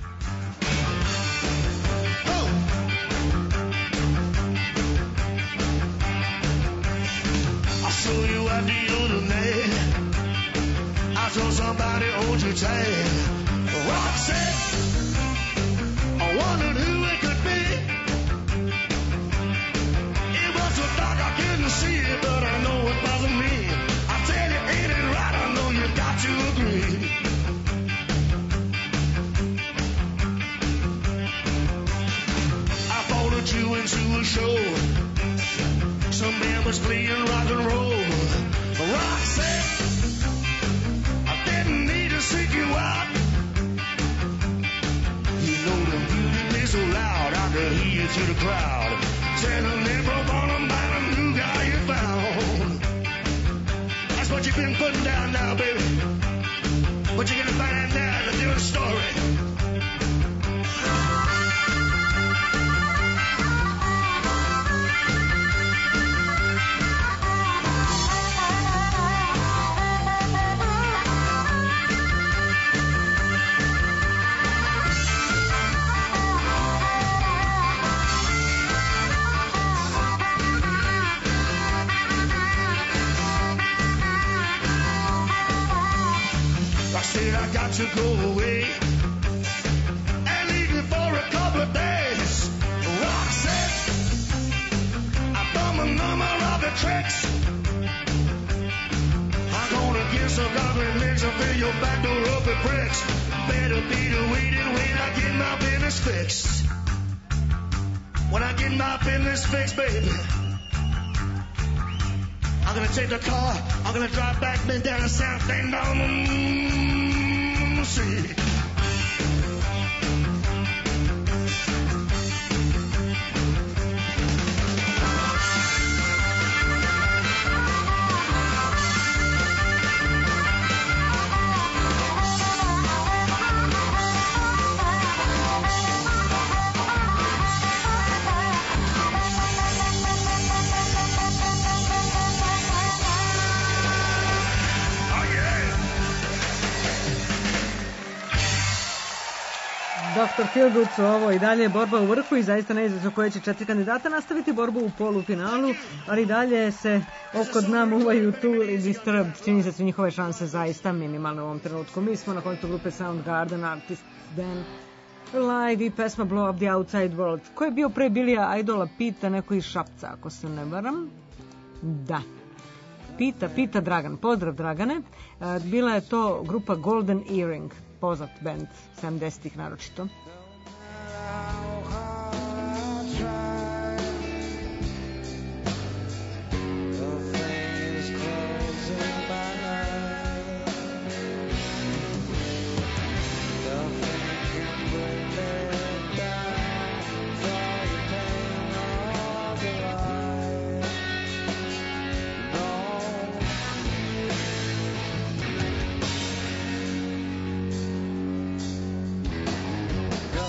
I saw you out the other night. I saw somebody hold you tight. Roxette, I wondered who it could be. It was so dark I couldn't see it, but I know it wasn't me. I tell you, ain't it right? I know you got to agree. I followed you into a show. Some man was playing rock and roll. Roxette, I didn't need to seek you out. You know the music is so loud, I could hear you through the crowd. Telling everyone about a new guy you found. That's what you've been putting down now, baby. What you gonna find out in a different story. I got to go away and leave you for a couple of days. Roxette, I've done a number of the tricks. I'm gonna get some goblin legs and fill your back door up with bricks. Better be the waiting when I get my business fixed. When I get my business fixed, baby, I'm gonna take the car, I'm gonna drive back, bend down the south, bend down the street. Dr. Feelgood su ovo i dalje borba u vrhu i zaista neizvjesno koje će 4 kandidata nastaviti borbu u polufinalu, ali dalje se oko dna muvaju Tool i Disturbed. Čini se su njihove šanse zaista minimalne u ovom trenutku. Mi smo na kontu grupe Soundgarden, Artist Dan Live i pesma Blow Up the Outside World. Ko je bio pre Billya Idola? Pita neko iz Šapca, ako se ne varam. Da. Pita Dragan. Pozdrav Dragane. Bila je to grupa Golden Earring, poznat band 70-ih naročito. Go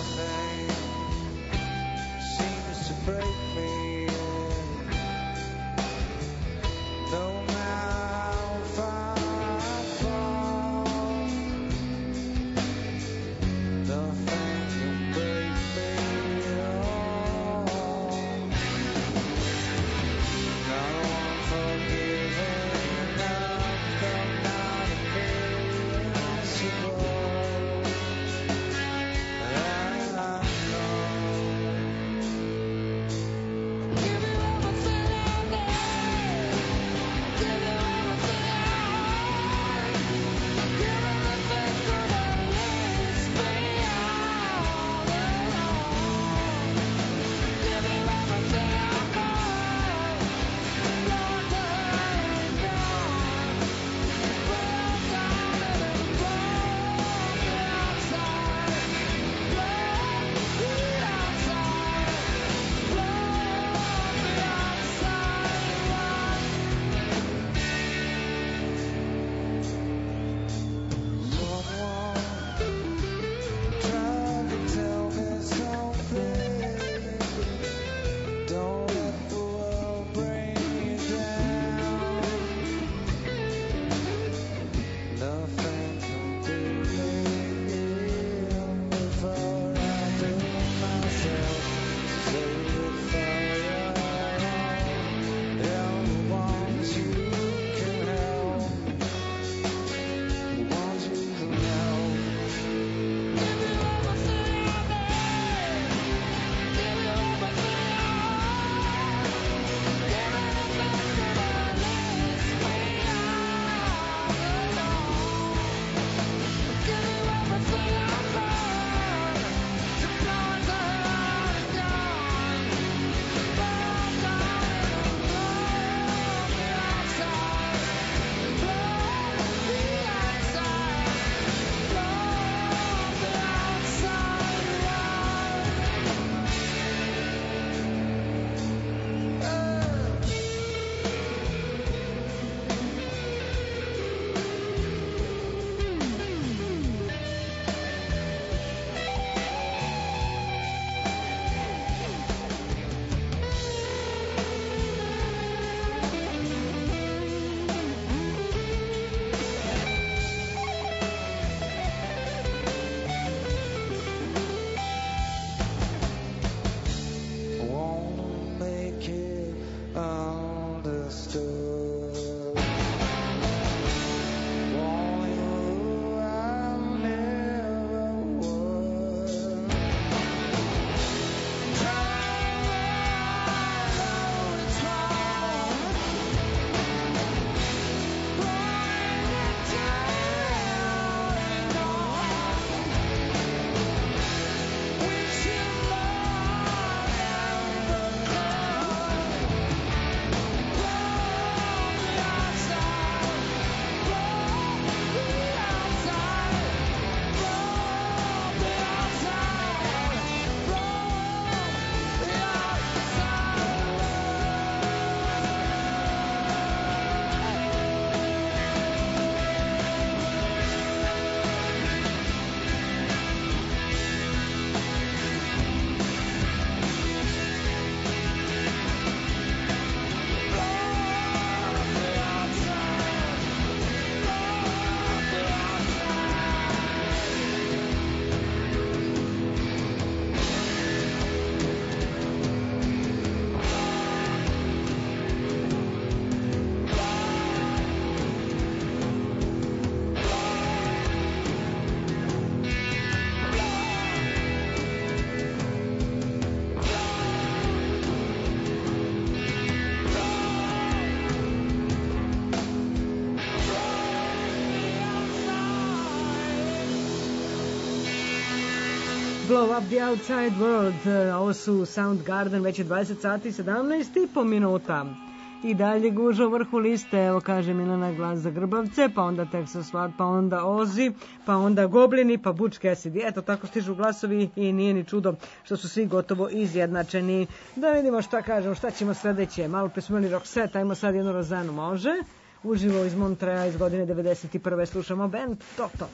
Blow up the outside world. Ovo su Soundgarden, već je 20 sati 17,5 minuta. I dalje guža u vrhu liste, evo kaže Milana Glas za Grbavce, pa onda Texas Flood, pa onda Ozzy, pa onda Goblini, pa Butch Cassidy. Eto, tako stižu glasovi i nije ni čudo što su svi gotovo izjednačeni. Da vidimo šta kažemo, šta ćemo sledeće. Malo pre smo imali Roxette, ajmo sad jednu Rozanu, može? Uživo iz Montreja iz godine 91. slušamo band Toto.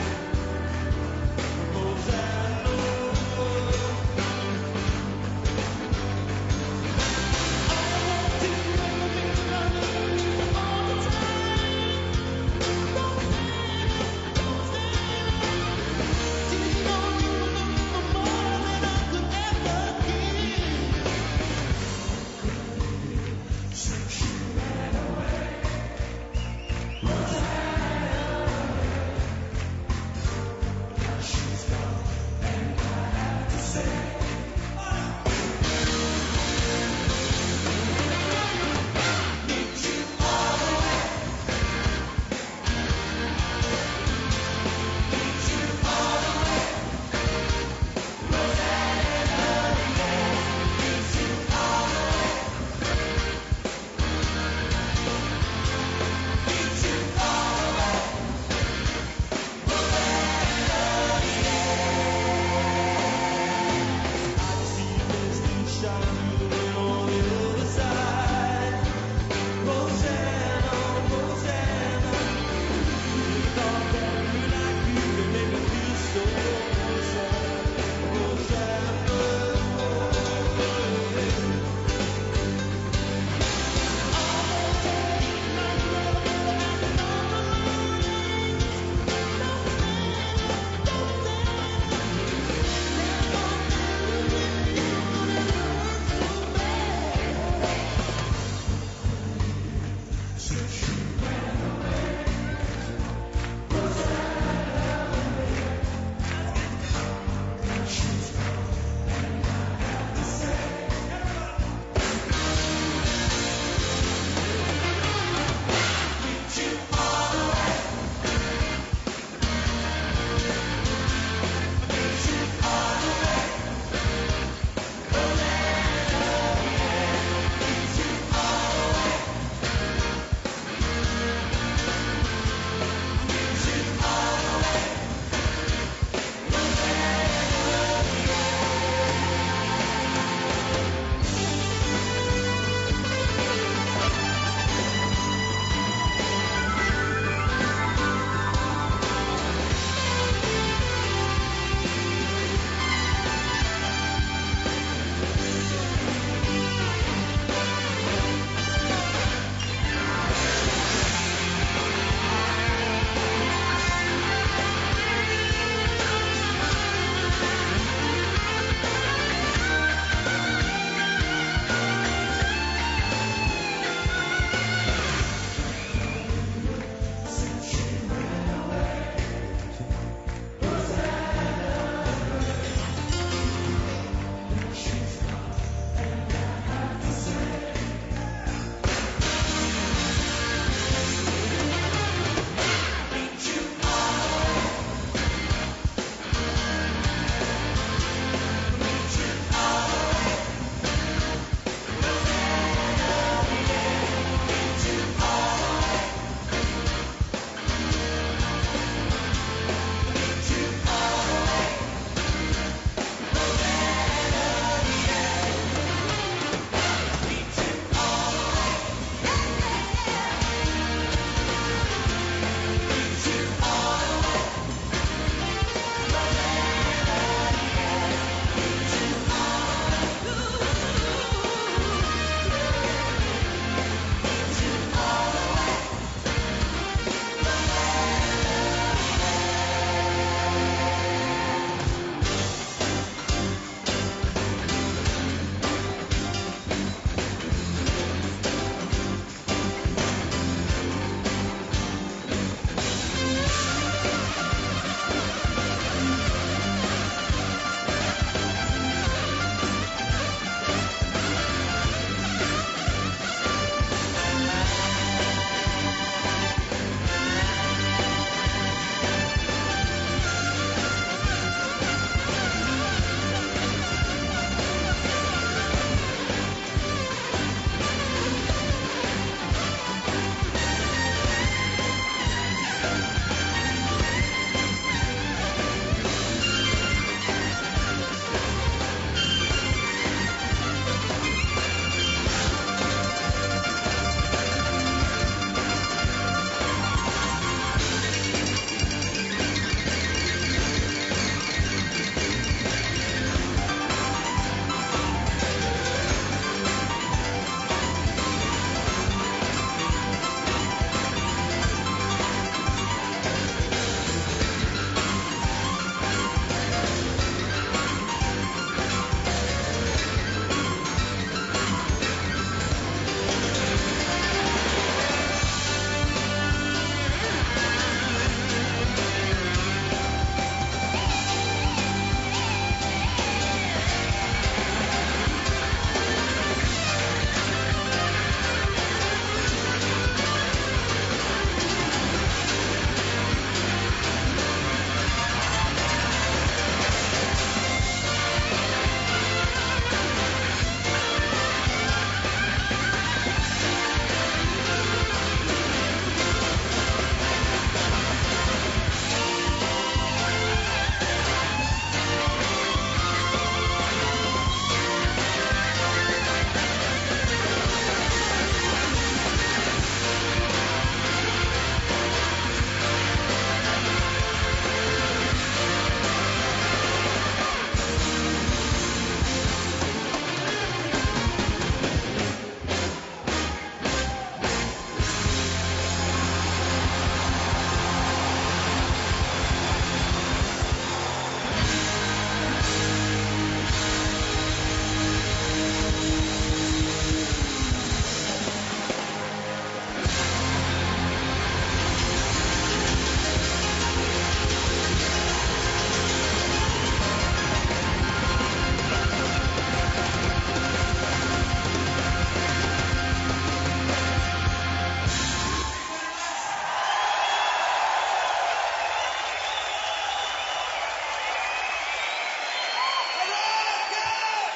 Rosanna,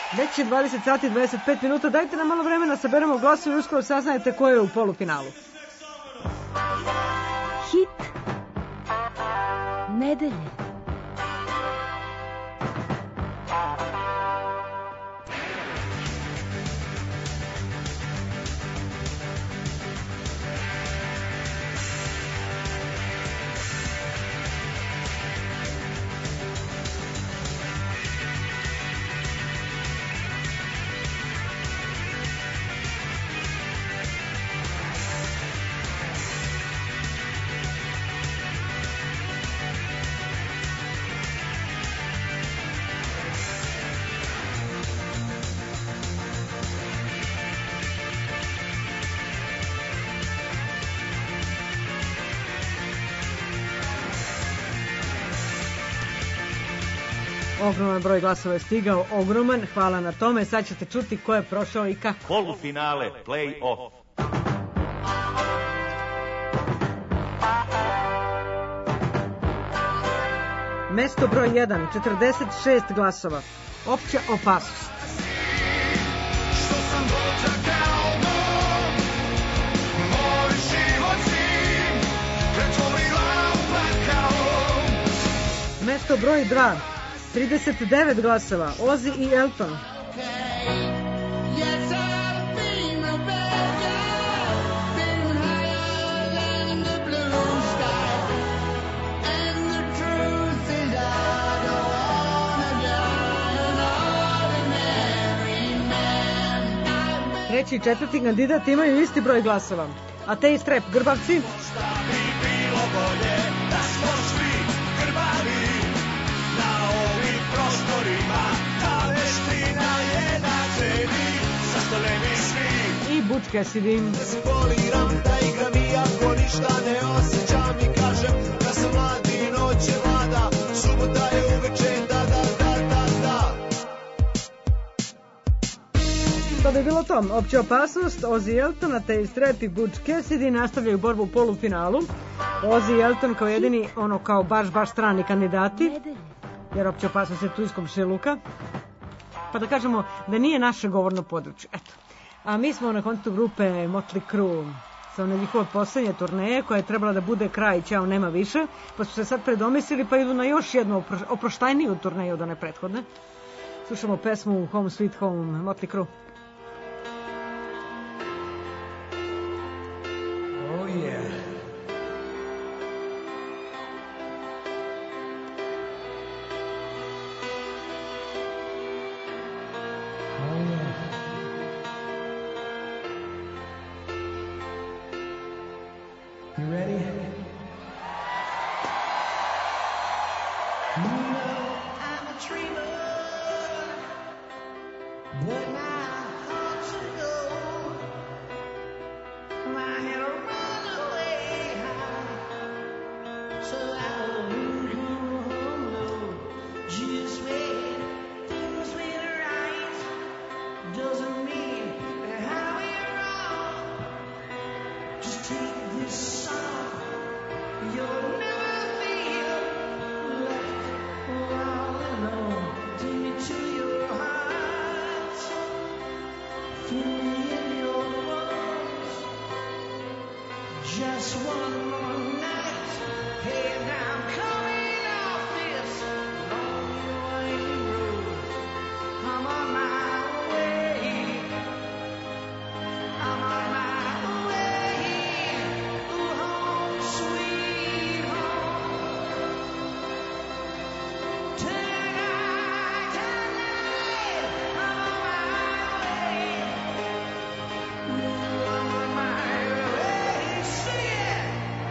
Već je 20 sati i 25 minuta. Dajte nam malo vremena, saberemo glasove i uskoro saznajete ko je u polufinalu. Hit nedelje. Ogroman broj glasova je stigao, ogroman, hvala na tome. Sad ćete čuti ko je prošao i kako. Polufinale, play-off. Mesto broj 1, 46 glasova. Opća opasnost. Što sam dočekao mom, moj život zim, pretvorila u pakao. Mesto broj 2, 39 glasova. Ozzy i Elton. Yes, I've been a bad guy, been higher than the blue sky. And the truth is I don't wanna die an ordinary man. Treći i četvrti kandidat imaju isti broj glasova. Ateist Rap, Grbavci. Šta bi bilo bolje da smo svi krvavi na ovim prostorima, ta veština je na ceni, zašto ne bi svi? I Butch Cassidy. Da se poliram, da igram iako ništa ne osjećam i kažem da sam mlad i noć je mlada, subota je uveče, da. To bi bilo to. Opća opasnost, Ozzy Elton, Ateist Rap i Butch Cassidy nastavljaju borbu u polufinalu. Ozzy i Elton kao jedini, kao baš strani kandidati, jer opća opasnost je tu iz komšiluka. Pa da kažemo da nije naše govorno područje. Eto. A mi smo na kontu grupe Motley Crue sa one njihove poslednje turneje koja je trebala da bude kraj, ćao nema više, pa su se sad predomislili pa idu na još jednu oproštajniju turneju od one prethodne. Slušamo pesmu Home Sweet Home, Motley Crue. Oh yeah. You ready? You know I'm a dreamer, but my heart's a gold. I had a runaway high, so I won't come home low. Just when things went right, doesn't mean that how we're wrong. Just take this song, you'll never feel like we're all alone. Take me to your heart, feel me in your bones. Just one more night, hey, now I'm coming off this lonely winding road. I'm on my way. I'm on my way. Ooh, home, sweet home. Tonight, I'm on my way. Ooh, I'm on my way. Sing it.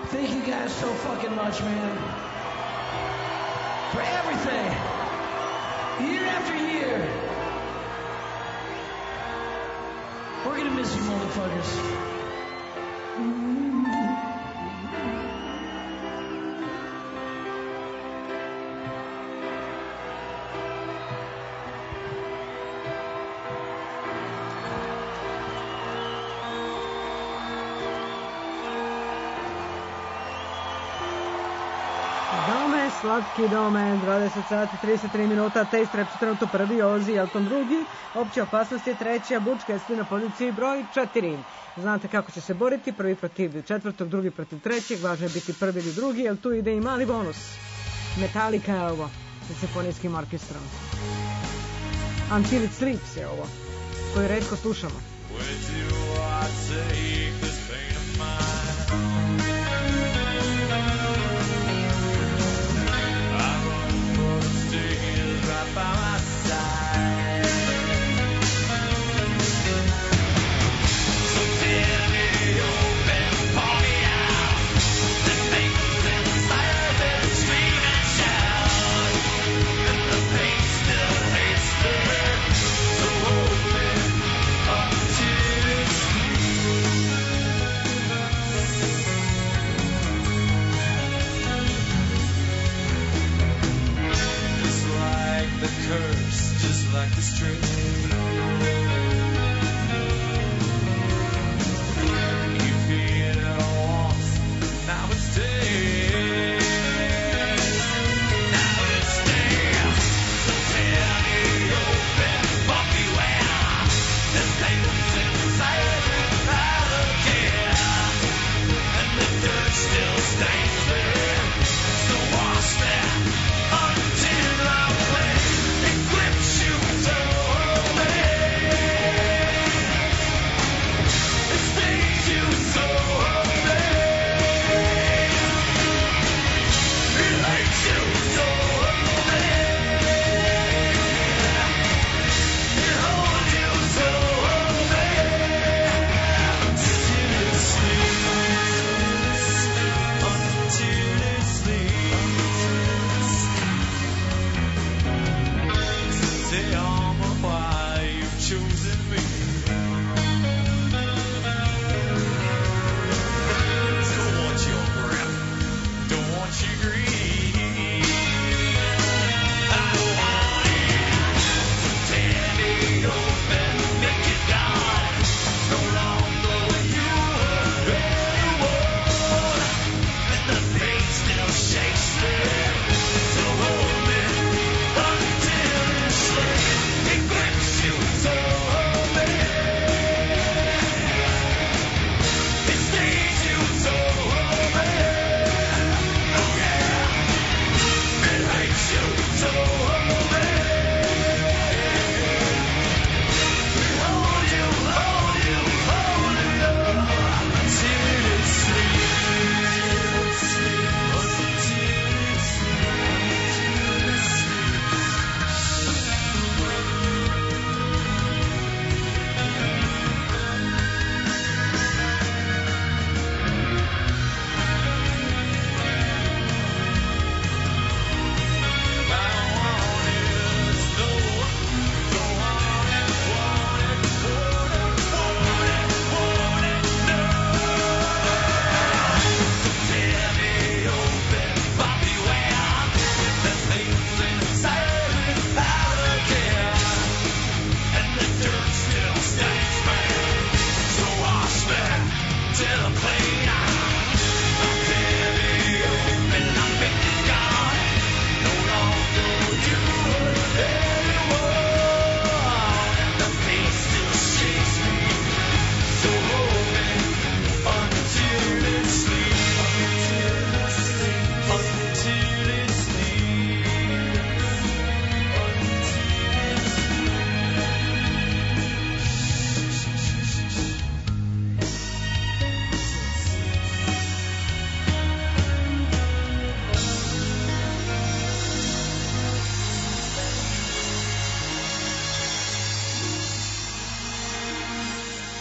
Thank you guys so fucking much, man. For everything. Year after year. We're gonna miss you, motherfuckers. Slatki dome, 20 sati, 33 minuta, Taste Rap su trenutno prvi, Ozzy, Elton drugi, Opća opasnost je treća, Butch Cassidy na poziciji broj 4. Znate kako će se boriti, prvi protiv četvrtog, drugi protiv trećeg, važno je biti prvi ili drugi, jer tu ide i mali bonus. Metallica je ovo, sa simfonijskim orkestrom. Until It Sleeps je ovo, koju retko slušamo. By my side, so tell me open, pour me out. The things inside that scream and shout, and the pain still hates me. So hold me up to the curse, just like the string. You feel it once, now it's dead. Now it's dead. So tell me open, but beware. There's things inside that I don't care, and the dirt still stains there. So wash that until I play. So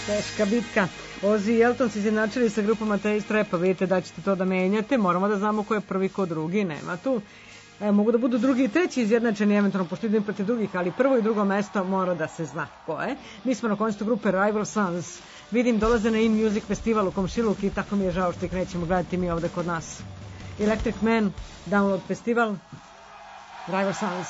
Teška bitka. Ozzy i Elton se izjednačili sa grupom Atheist Rapa. Vidite da ćete to da menjate. Moramo da znamo ko je prvi, ko drugi. Nema tu. Mogu da budu drugi i treći izjednačeni, eventualno pošto idem protiv drugih, ali prvo i drugo mesto mora da se zna ko je. Mi smo na koncu grupe Rival Sons. Vidim, dolaze na In Music Festival u Komšiluk i tako mi je žao što ih nećemo gledati mi ovde kod nas. Electric Man, Download Festival, Rival Sons.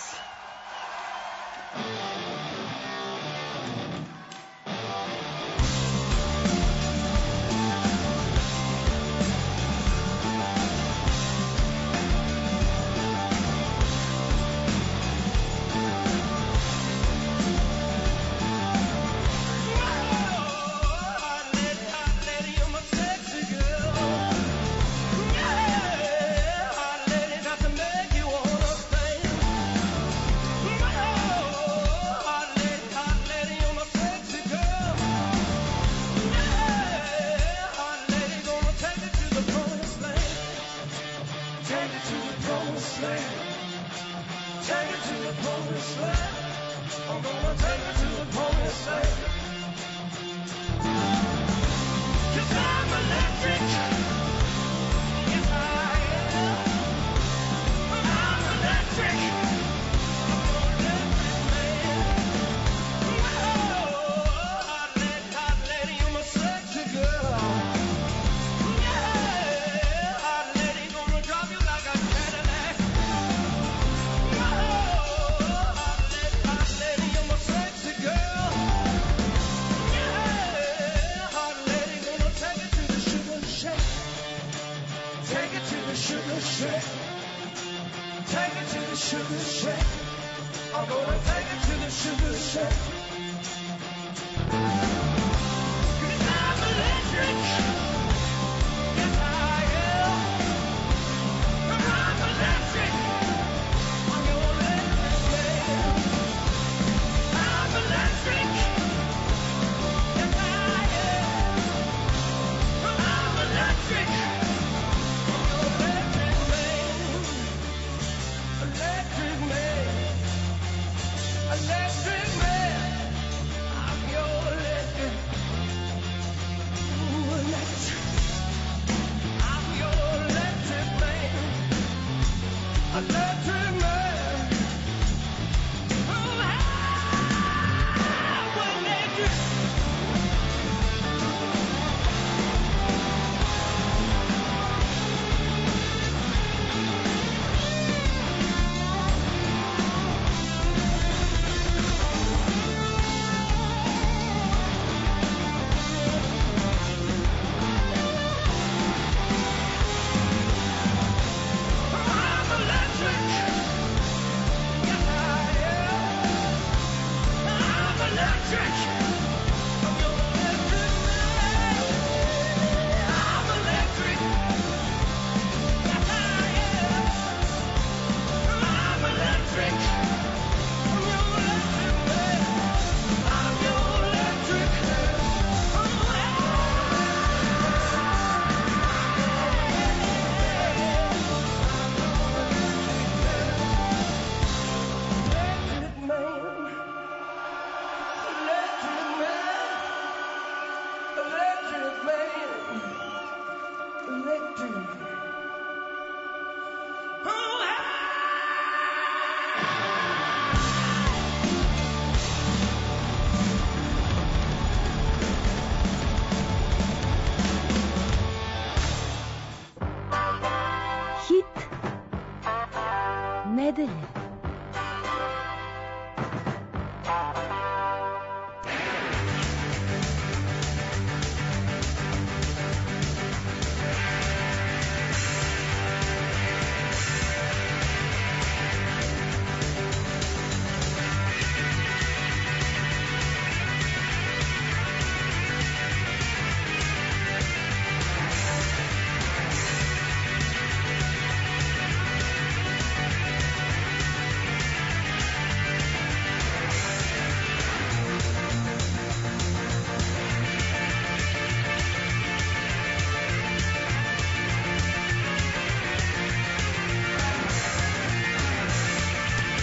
nedelje.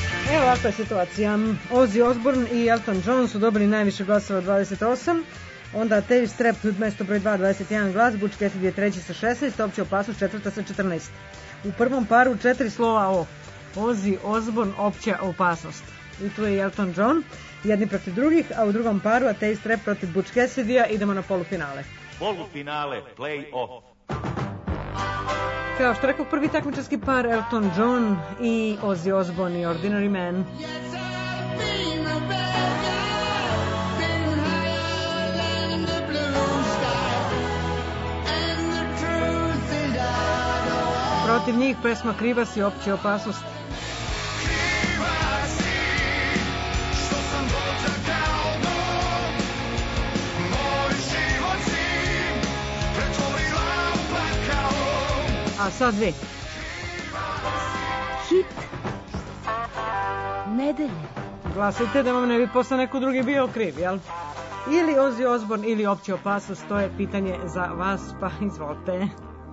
Ovakva je situacija. Ozzy Osbourne i Elton John su dobili najviše glasova 28, Onda Taste Trap mesto broj 2, 21 glas, Butch Cassidy je treći sa 16, Opća opasnost četvrta sa 14. U prvom paru 4 slova O. Ozzy Osbourne, Opća opasnost. I tu je Elton John, jedni protiv drugih, a u drugom paru A Taste Trap protiv Butch Cassidy-a. Idemo na polufinale. Polufinale, play-off. Kao što rekao, prvi takmičarski par Elton John i Ozzy Osbourne i Ordinary Man. Protiv njih pesma Kriva si, Opća opasnost. A sad vi. Hit nedelje. Glasajte da vam ne bi posle neko drugi bio kriv, jel? Ili Ozzy Osbourne ili Opća opasnost, to je pitanje za vas, pa izvolite.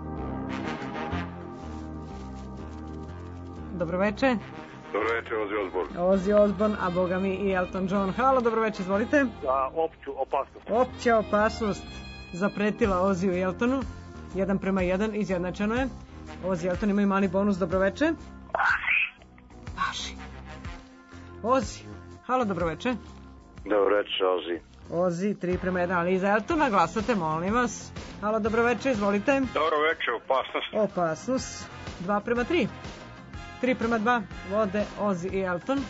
Dobroveče. Dobroveče, Ozzy Osbourne. Ozzy Osbourne, a boga mi i Elton John. Halo, dobroveče, izvolite. Za opću opasnost. Opća opasnost zapretila Ozzy i Eltonu. 1:1, izjednačeno je. Ozzy i Elton imaju mali bonus, dobroveče. Vaši. Ozzy. Halo, dobroveče. Dobroveče, Ozzy. Ozzy, 3:1, ali i za Eltona glasate, molim vas. Halo, dobroveče, izvolite. Dobroveče, opasnost. Opasnost. 2:3. 3:2, vode Ozzy i Elton.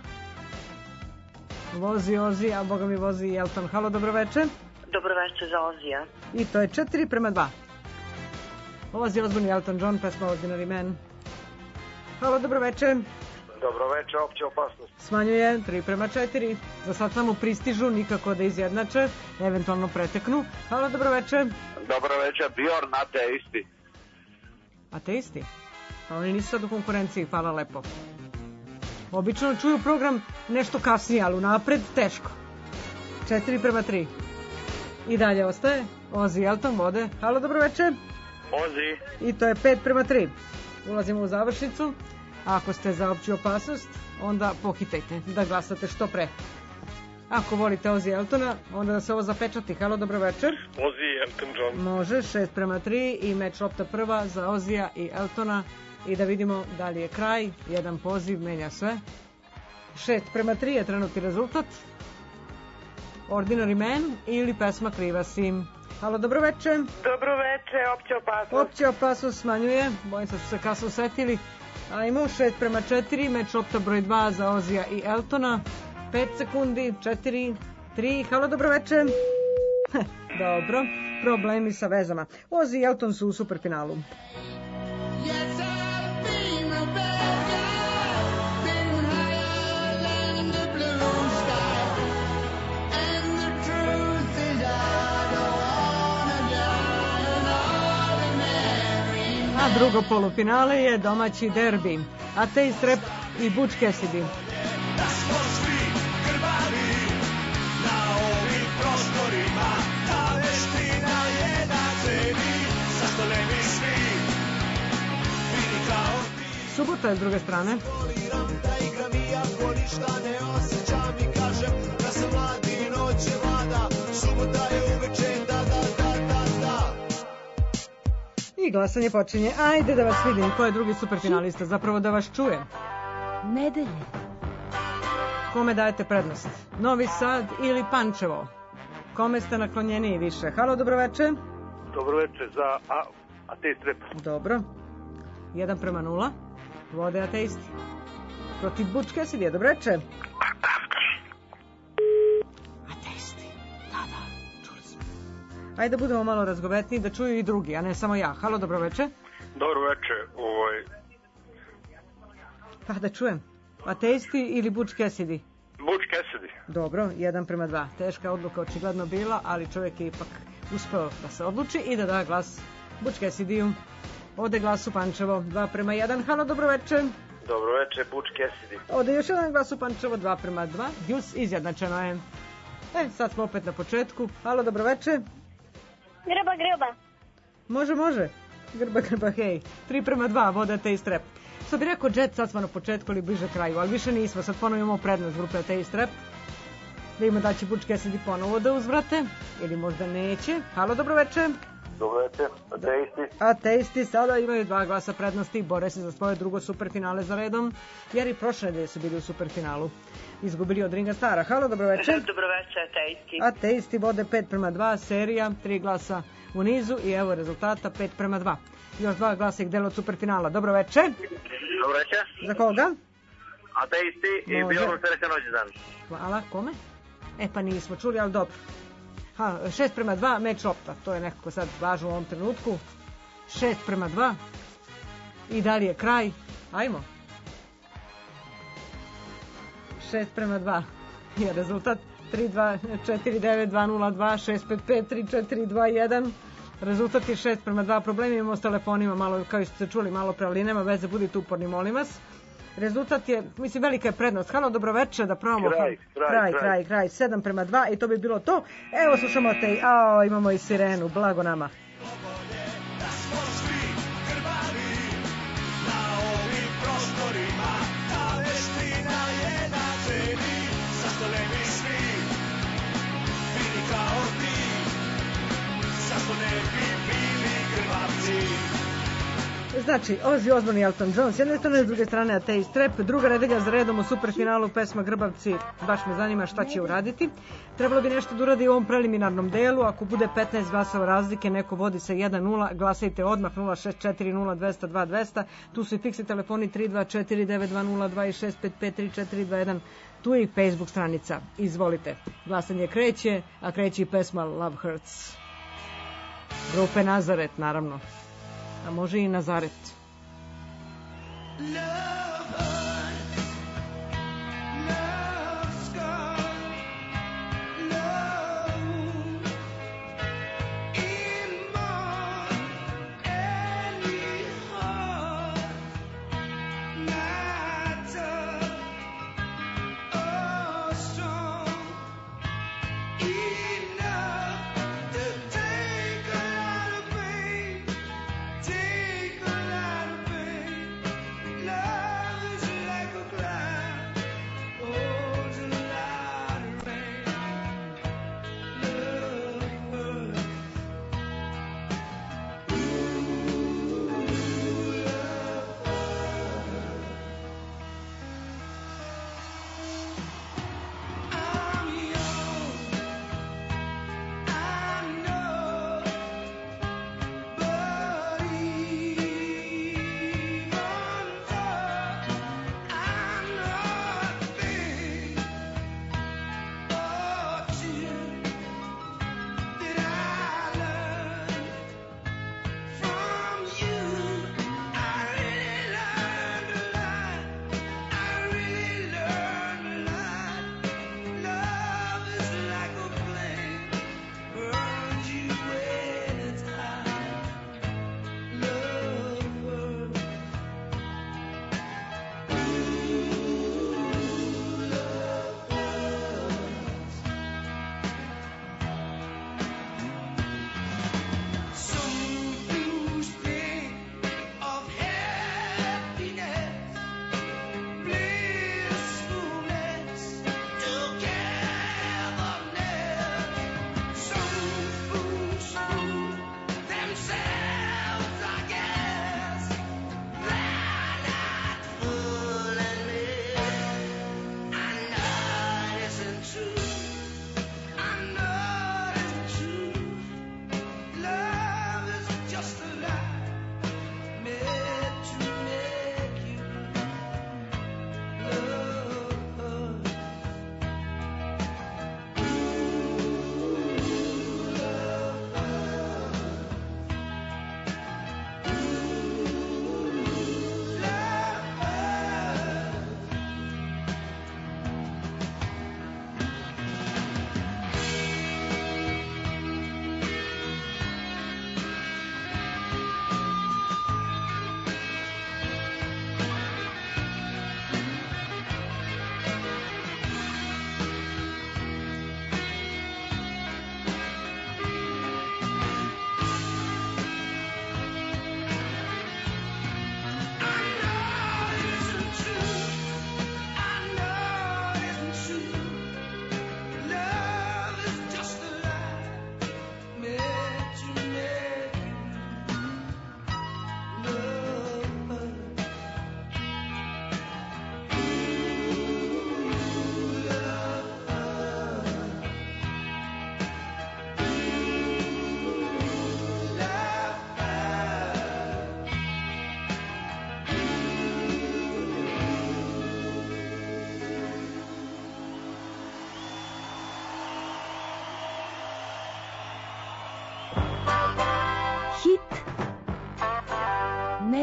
Vozi Ozzy, a boga mi vozi i Elton. Halo, dobroveče. Dobroveče za Ozija. I to je 4:2. Ozzy Osbourne i Elton John, pesma Ordinary Man. Halo, dobroveče. Dobroveče, opća opasnost. Smanjuje 3:4. Za sad samo pristižu, nikako da izjednače, eventualno preteknu. Halo, dobroveče. Dobroveče, Bjorn, ateisti. Ateisti? Pa oni nisu sad u konkurenciji, hvala lepo. Obično čuju program nešto kasnije, ali unapred teško. 4:3. I dalje ostaje Ozzy i Elton, vode. Halo, dobroveče. Ozzy. I to je 5:3. Ulazimo u završnicu. Ako ste za opću opasnost, onda pohitajte da glasate što pre. Ako volite Ozzy i Eltona, onda da se ovo zapečati. Halo, dobroveče. Ozzy i Elton John. Može, 6:3 i meč lopta prva za Ozija i Eltona. I da vidimo da li je kraj. Jedan poziv menja sve. 6:3 je trenutni rezultat. Ordinary Man ili pesma Kriva si. Halo, dobroveče. Dobroveče, opća opasnost. Opća opasnost smanjuje. Bojim se da su se kasno setili. Ajmo, 6:4, meč lopta broj 2 za Ozija i Eltona. 5 sekundi, 4, 3, halo, dobroveče. Dobro, problemi sa vezama. Ozzy i Elton su u superfinalu. A drugo polufinale je domaći derbi. A Taste Trap i Butch Cassidy. Da smo svi krvavi na ovim prostorima, ta veština je na tebi, zašto ne bi svi bili kao ti? Subota je s druge strane. Voliram da igram iako ništa ne osjećam i kažem da sam mlad i noć je mlada. Subota je uveče, da. I glasanje počinje. Ajde da vas vidim ko je drugi superfinalista, zapravo da vas čujem. Nedelje. Kome dajete prednost? Novi Sad ili Pančevo? Kome ste naklonjeniji više? Halo, dobroveče. Dobroveče za Taste Trap. Dobro. 1:0. Vode ateisti. Protiv Butch Cassidy, dobroveče. Ateisti. Da, čuli smo. Ajde da budemo malo razgovetniji, da čuju i drugi, a ne samo ja. Halo, dobroveče. Dobroveče, Pa da čujem. Ateisti ili Butch Cassidy? Butch Cassidy. Dobro, 1:2. Teška odluka očigledno bila, ali čovjek je ipak uspeo da se odluči i da da glas Butch Cassidy-u. Ode glas u Pančevo, 2:1. Halo, dobroveče. Dobroveče, Butch Cassidy. Ode još jedan glas u Pančevo, 2:2. Djus, izjednačeno je. Sad smo opet na početku. Halo, dobroveče. Grba. Može. Grba, hej. 3:2, vode Taste Trap. Što bi rekao Jet, sad smo na početku ili bliže kraju, ali više nismo. Sad ponovno imamo prednost grupe Taste Trap. Da ima da će Butch Cassidy ponovo da uzvrate, ili možda neće. Halo, dobroveče. Dobroveče, ateisti. Ateisti sada imaju 2 glasa prednosti i bore se za svoje drugo superfinale za redom, jer i prošle nedelje su bili u superfinalu. Izgubili od Ringa Stara. Halo, dobroveče. Dobroveče, ateisti. Ateisti vode 5:2, serija, 3 glasa u nizu i evo rezultata 5:2. Još 2 glasa ih dela od superfinala. Dobroveče. Dobroveče. Za koga? Ateisti i bilo vam srećan rođendan. Hvala, kome? Pa nismo čuli, ali dobro. 6:2, meč lopta. To je nekako sad važno u ovom trenutku. 6:2. I da li je kraj? Ajmo. 6:2 je rezultat. 3-2, 4-9, 2-0-2, 6-5-5, 3-4, 2-1. Rezultat je 6:2. Problemi imamo s telefonima, malo, kao ste čuli, malo pre, ali nema veze, budite uporni, molim vas. Rezultat je, mislim, velika je prednost. Halo, dobroveče, da pravamo kraj. 7:2 i to bi bilo to. Evo, slušamo te, imamo i sirenu, blago nama. Da smo svi krvavi na ovim prostorima, ta veština je na ceni, zašto ne bi svi bili kao ti, zašto ne bi bili krvavci. Znači, Ozzy Osbourne i Elton John s jedne strane, s druge strane Ateist Rap, druga nedelja za redom u superfinalu pesma Grbavci, baš me zanima šta će uraditi. Trebalo bi nešto da uradi u ovom preliminarnom delu, ako bude 15 glasova razlike, neko vodi sa 1-0, glasajte odmah 06402002200, tu su i fiksi telefoni 3249202 i 6553421, tu je i Facebook stranica, izvolite. Glasanje kreće, a kreće i pesma Love Hurts. Grupe Nazaret, naravno. A može i Nazaret. Love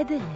nedelje.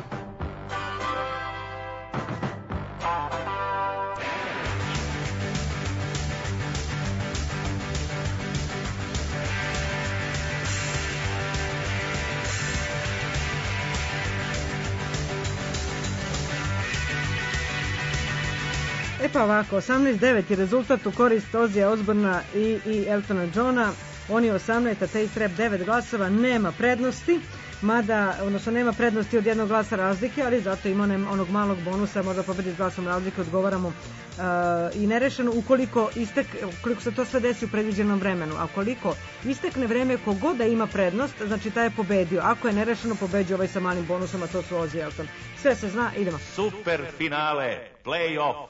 E pa ovako, 18-9 je rezultat u korist Ozija Osborna i Eltona Johna. Oni 18, a Taste Rap 9 glasova, nema prednosti, odnosno nema prednosti od jednog glasa razlike, ali zato ima onog malog bonusa, možda pobedi s glasom razlike, odgovaramo i nerešeno ukoliko se to sve desi u predviđenom vremenu, a ukoliko istekne vreme kogod da ima prednost, znači taj je pobedio, ako je nerešeno pobeđuje ovaj sa malim bonusom, a to su Ozzy i Elton. Sve se zna, idemo. Super finale, play-off.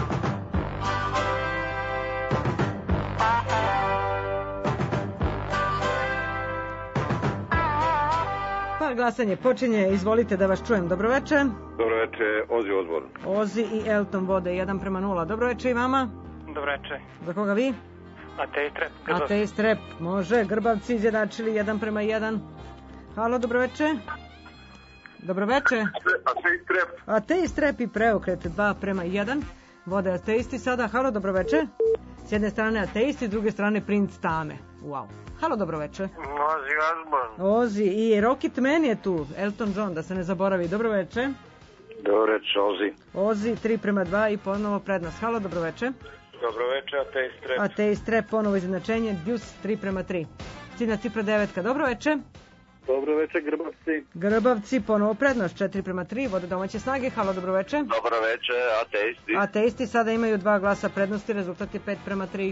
Pa glasanje počinje, izvolite da vas čujem. Dobroveče. Dobroveče, Ozzy Osbourne. Ozzy i Elton vode 1:0. Dobroveče i vama. Dobroveče. Za koga vi? Taste Rap. Taste Rap, može. Grbavci izjednačili 1:1. Halo, dobroveče. Dobroveče. Taste Rap. Taste Rap i Preokret 2:1. Vode ateisti sada. Halo, dobroveče. S jedne strane ateisti, s druge strane Princ Tame. Wow. Halo, dobroveče. Ozzy Osbourne. Ozzy i Rocketman je tu. Elton John, da se ne zaboravi. Dobroveče. Dobroveče, Ozzy. Ozzy 3:2 i ponovo prednost. Halo, dobroveče. Dobroveče, Taste Rap. Taste Rap, ponovo izjednačenje. Deuce 3:3. Ciljna cifra 9. Dobroveče. Dobroveče, Grbavci. Grbavci, ponovo prednost 4:3. Vode domaće snage. Halo, dobroveče. Dobroveče, ateisti. Ateisti sada imaju 2 glasa prednosti. Rezultat je 5:3.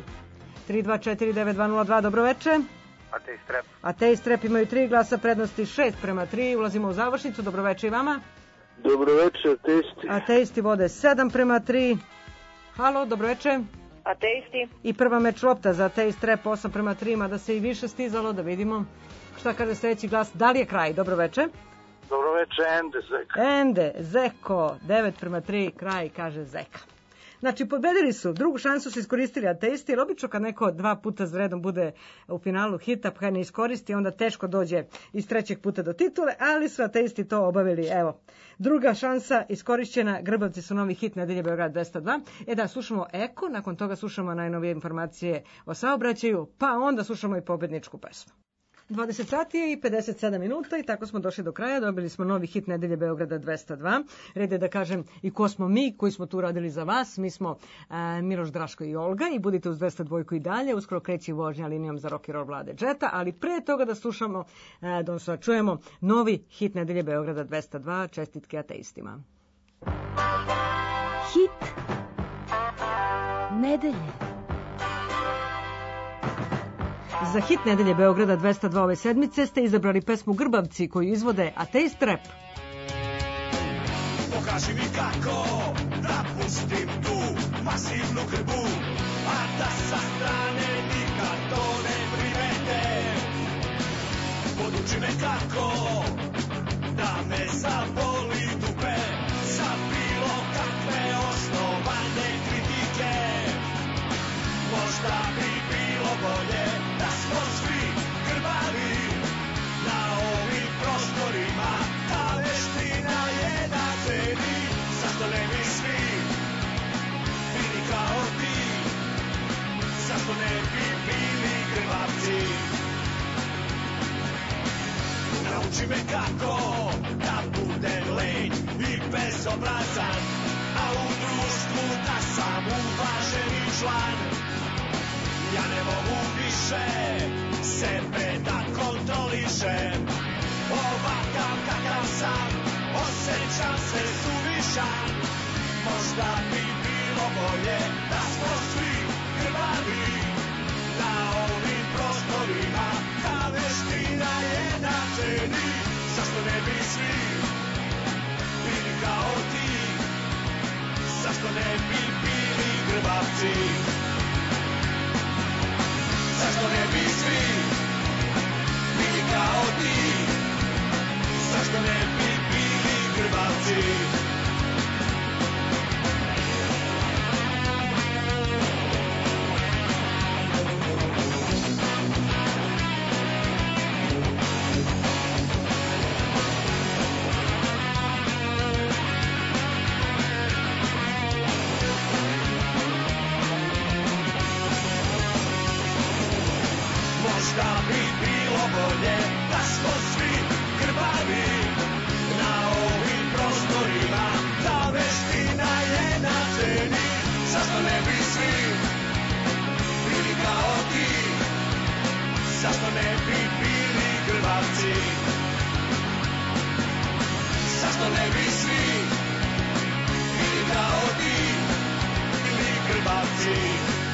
3249202. Dobroveče. Taste Rap. Taste Rap imaju 3 glasa prednosti. 6:3. Ulazimo u završnicu. Dobroveče i vama. Dobroveče, ateisti. Ateisti vode 7:3. Halo, dobroveče. Ateisti. I prva meč lopta za Taste Rap 8:3, mada se i više stizalo, da vidimo šta kaže sljedeći glas. Da li je kraj? Dobroveče. Dobroveče, Ende Zeka. Ende, Zeko, 9:3, kraj, kaže Zeka. Znači, pobedili su, drugu šansu su iskoristili ateisti, jer obično kad neko 2 puta za redom bude u finalu hita, pa ne iskoristi, onda teško dođe iz 3. puta do titule, ali su ateisti to obavili, evo. Druga šansa iskorišćena, Grbavci su novi hit nedelje Beograd 202. Da, slušamo Eko, nakon toga slušamo najnovije informacije o saobraćaju, pa onda slušamo i pobedničku pesmu. 20 sati je i 57 minuta i tako smo došli do kraja. Dobili smo novi hit nedelje Beograda 202. Red je da kažem i ko smo mi koji smo tu radili za vas. Mi smo Miloš, Draško i Olga i budite uz 202 i dalje. Uskoro kreći vožnja linijom za rock and roll Vlade Džeta, ali pre toga da slušamo, da čujemo novi hit nedelje Beograda 202. Čestitke ateistima. Hit nedelje. Za hit nedelje Beograda 202 ove sedmice ste izabrali pesmu Grbavci koju izvode Taste Rap. Pokaži mi kako da pustim tu masivnu grbu, a da sa strane nikad to ne primete. Poduči me kako da me zaboli dupe za bilo kakve osnovane kritike. Možda bi bilo bolje da smo svi krvavi na ovim prostorima, ta veština je na ceni. Zašto ne bi svi bili kao ti? Zašto ne bi bili krvavci? Nauči me kako da budem lenj i bezobrazan, a u društvu da sam uvaženi član. Ja ne mogu više sebe da kontrolišem, ovakav kakav sam, osjećam se suvišan. Možda bi bilo bolje da smo svi krvavi na ovim prostorima, ta veština je na ceni. Zašto ne bi svi bili kao ti? Zašto ne bi bili grbavci? Zašto ne bi svi bili kao ti? Zašto ne bi bili grbavci? možda bi bilo bolje da smo svi krvavi na ovim prostorima, da veština je na ceni. Zašto ne bi svi bili kao ti? Zašto ne bi bili krvavci? Zašto ne bi svi bili kao ti, bili krvavci?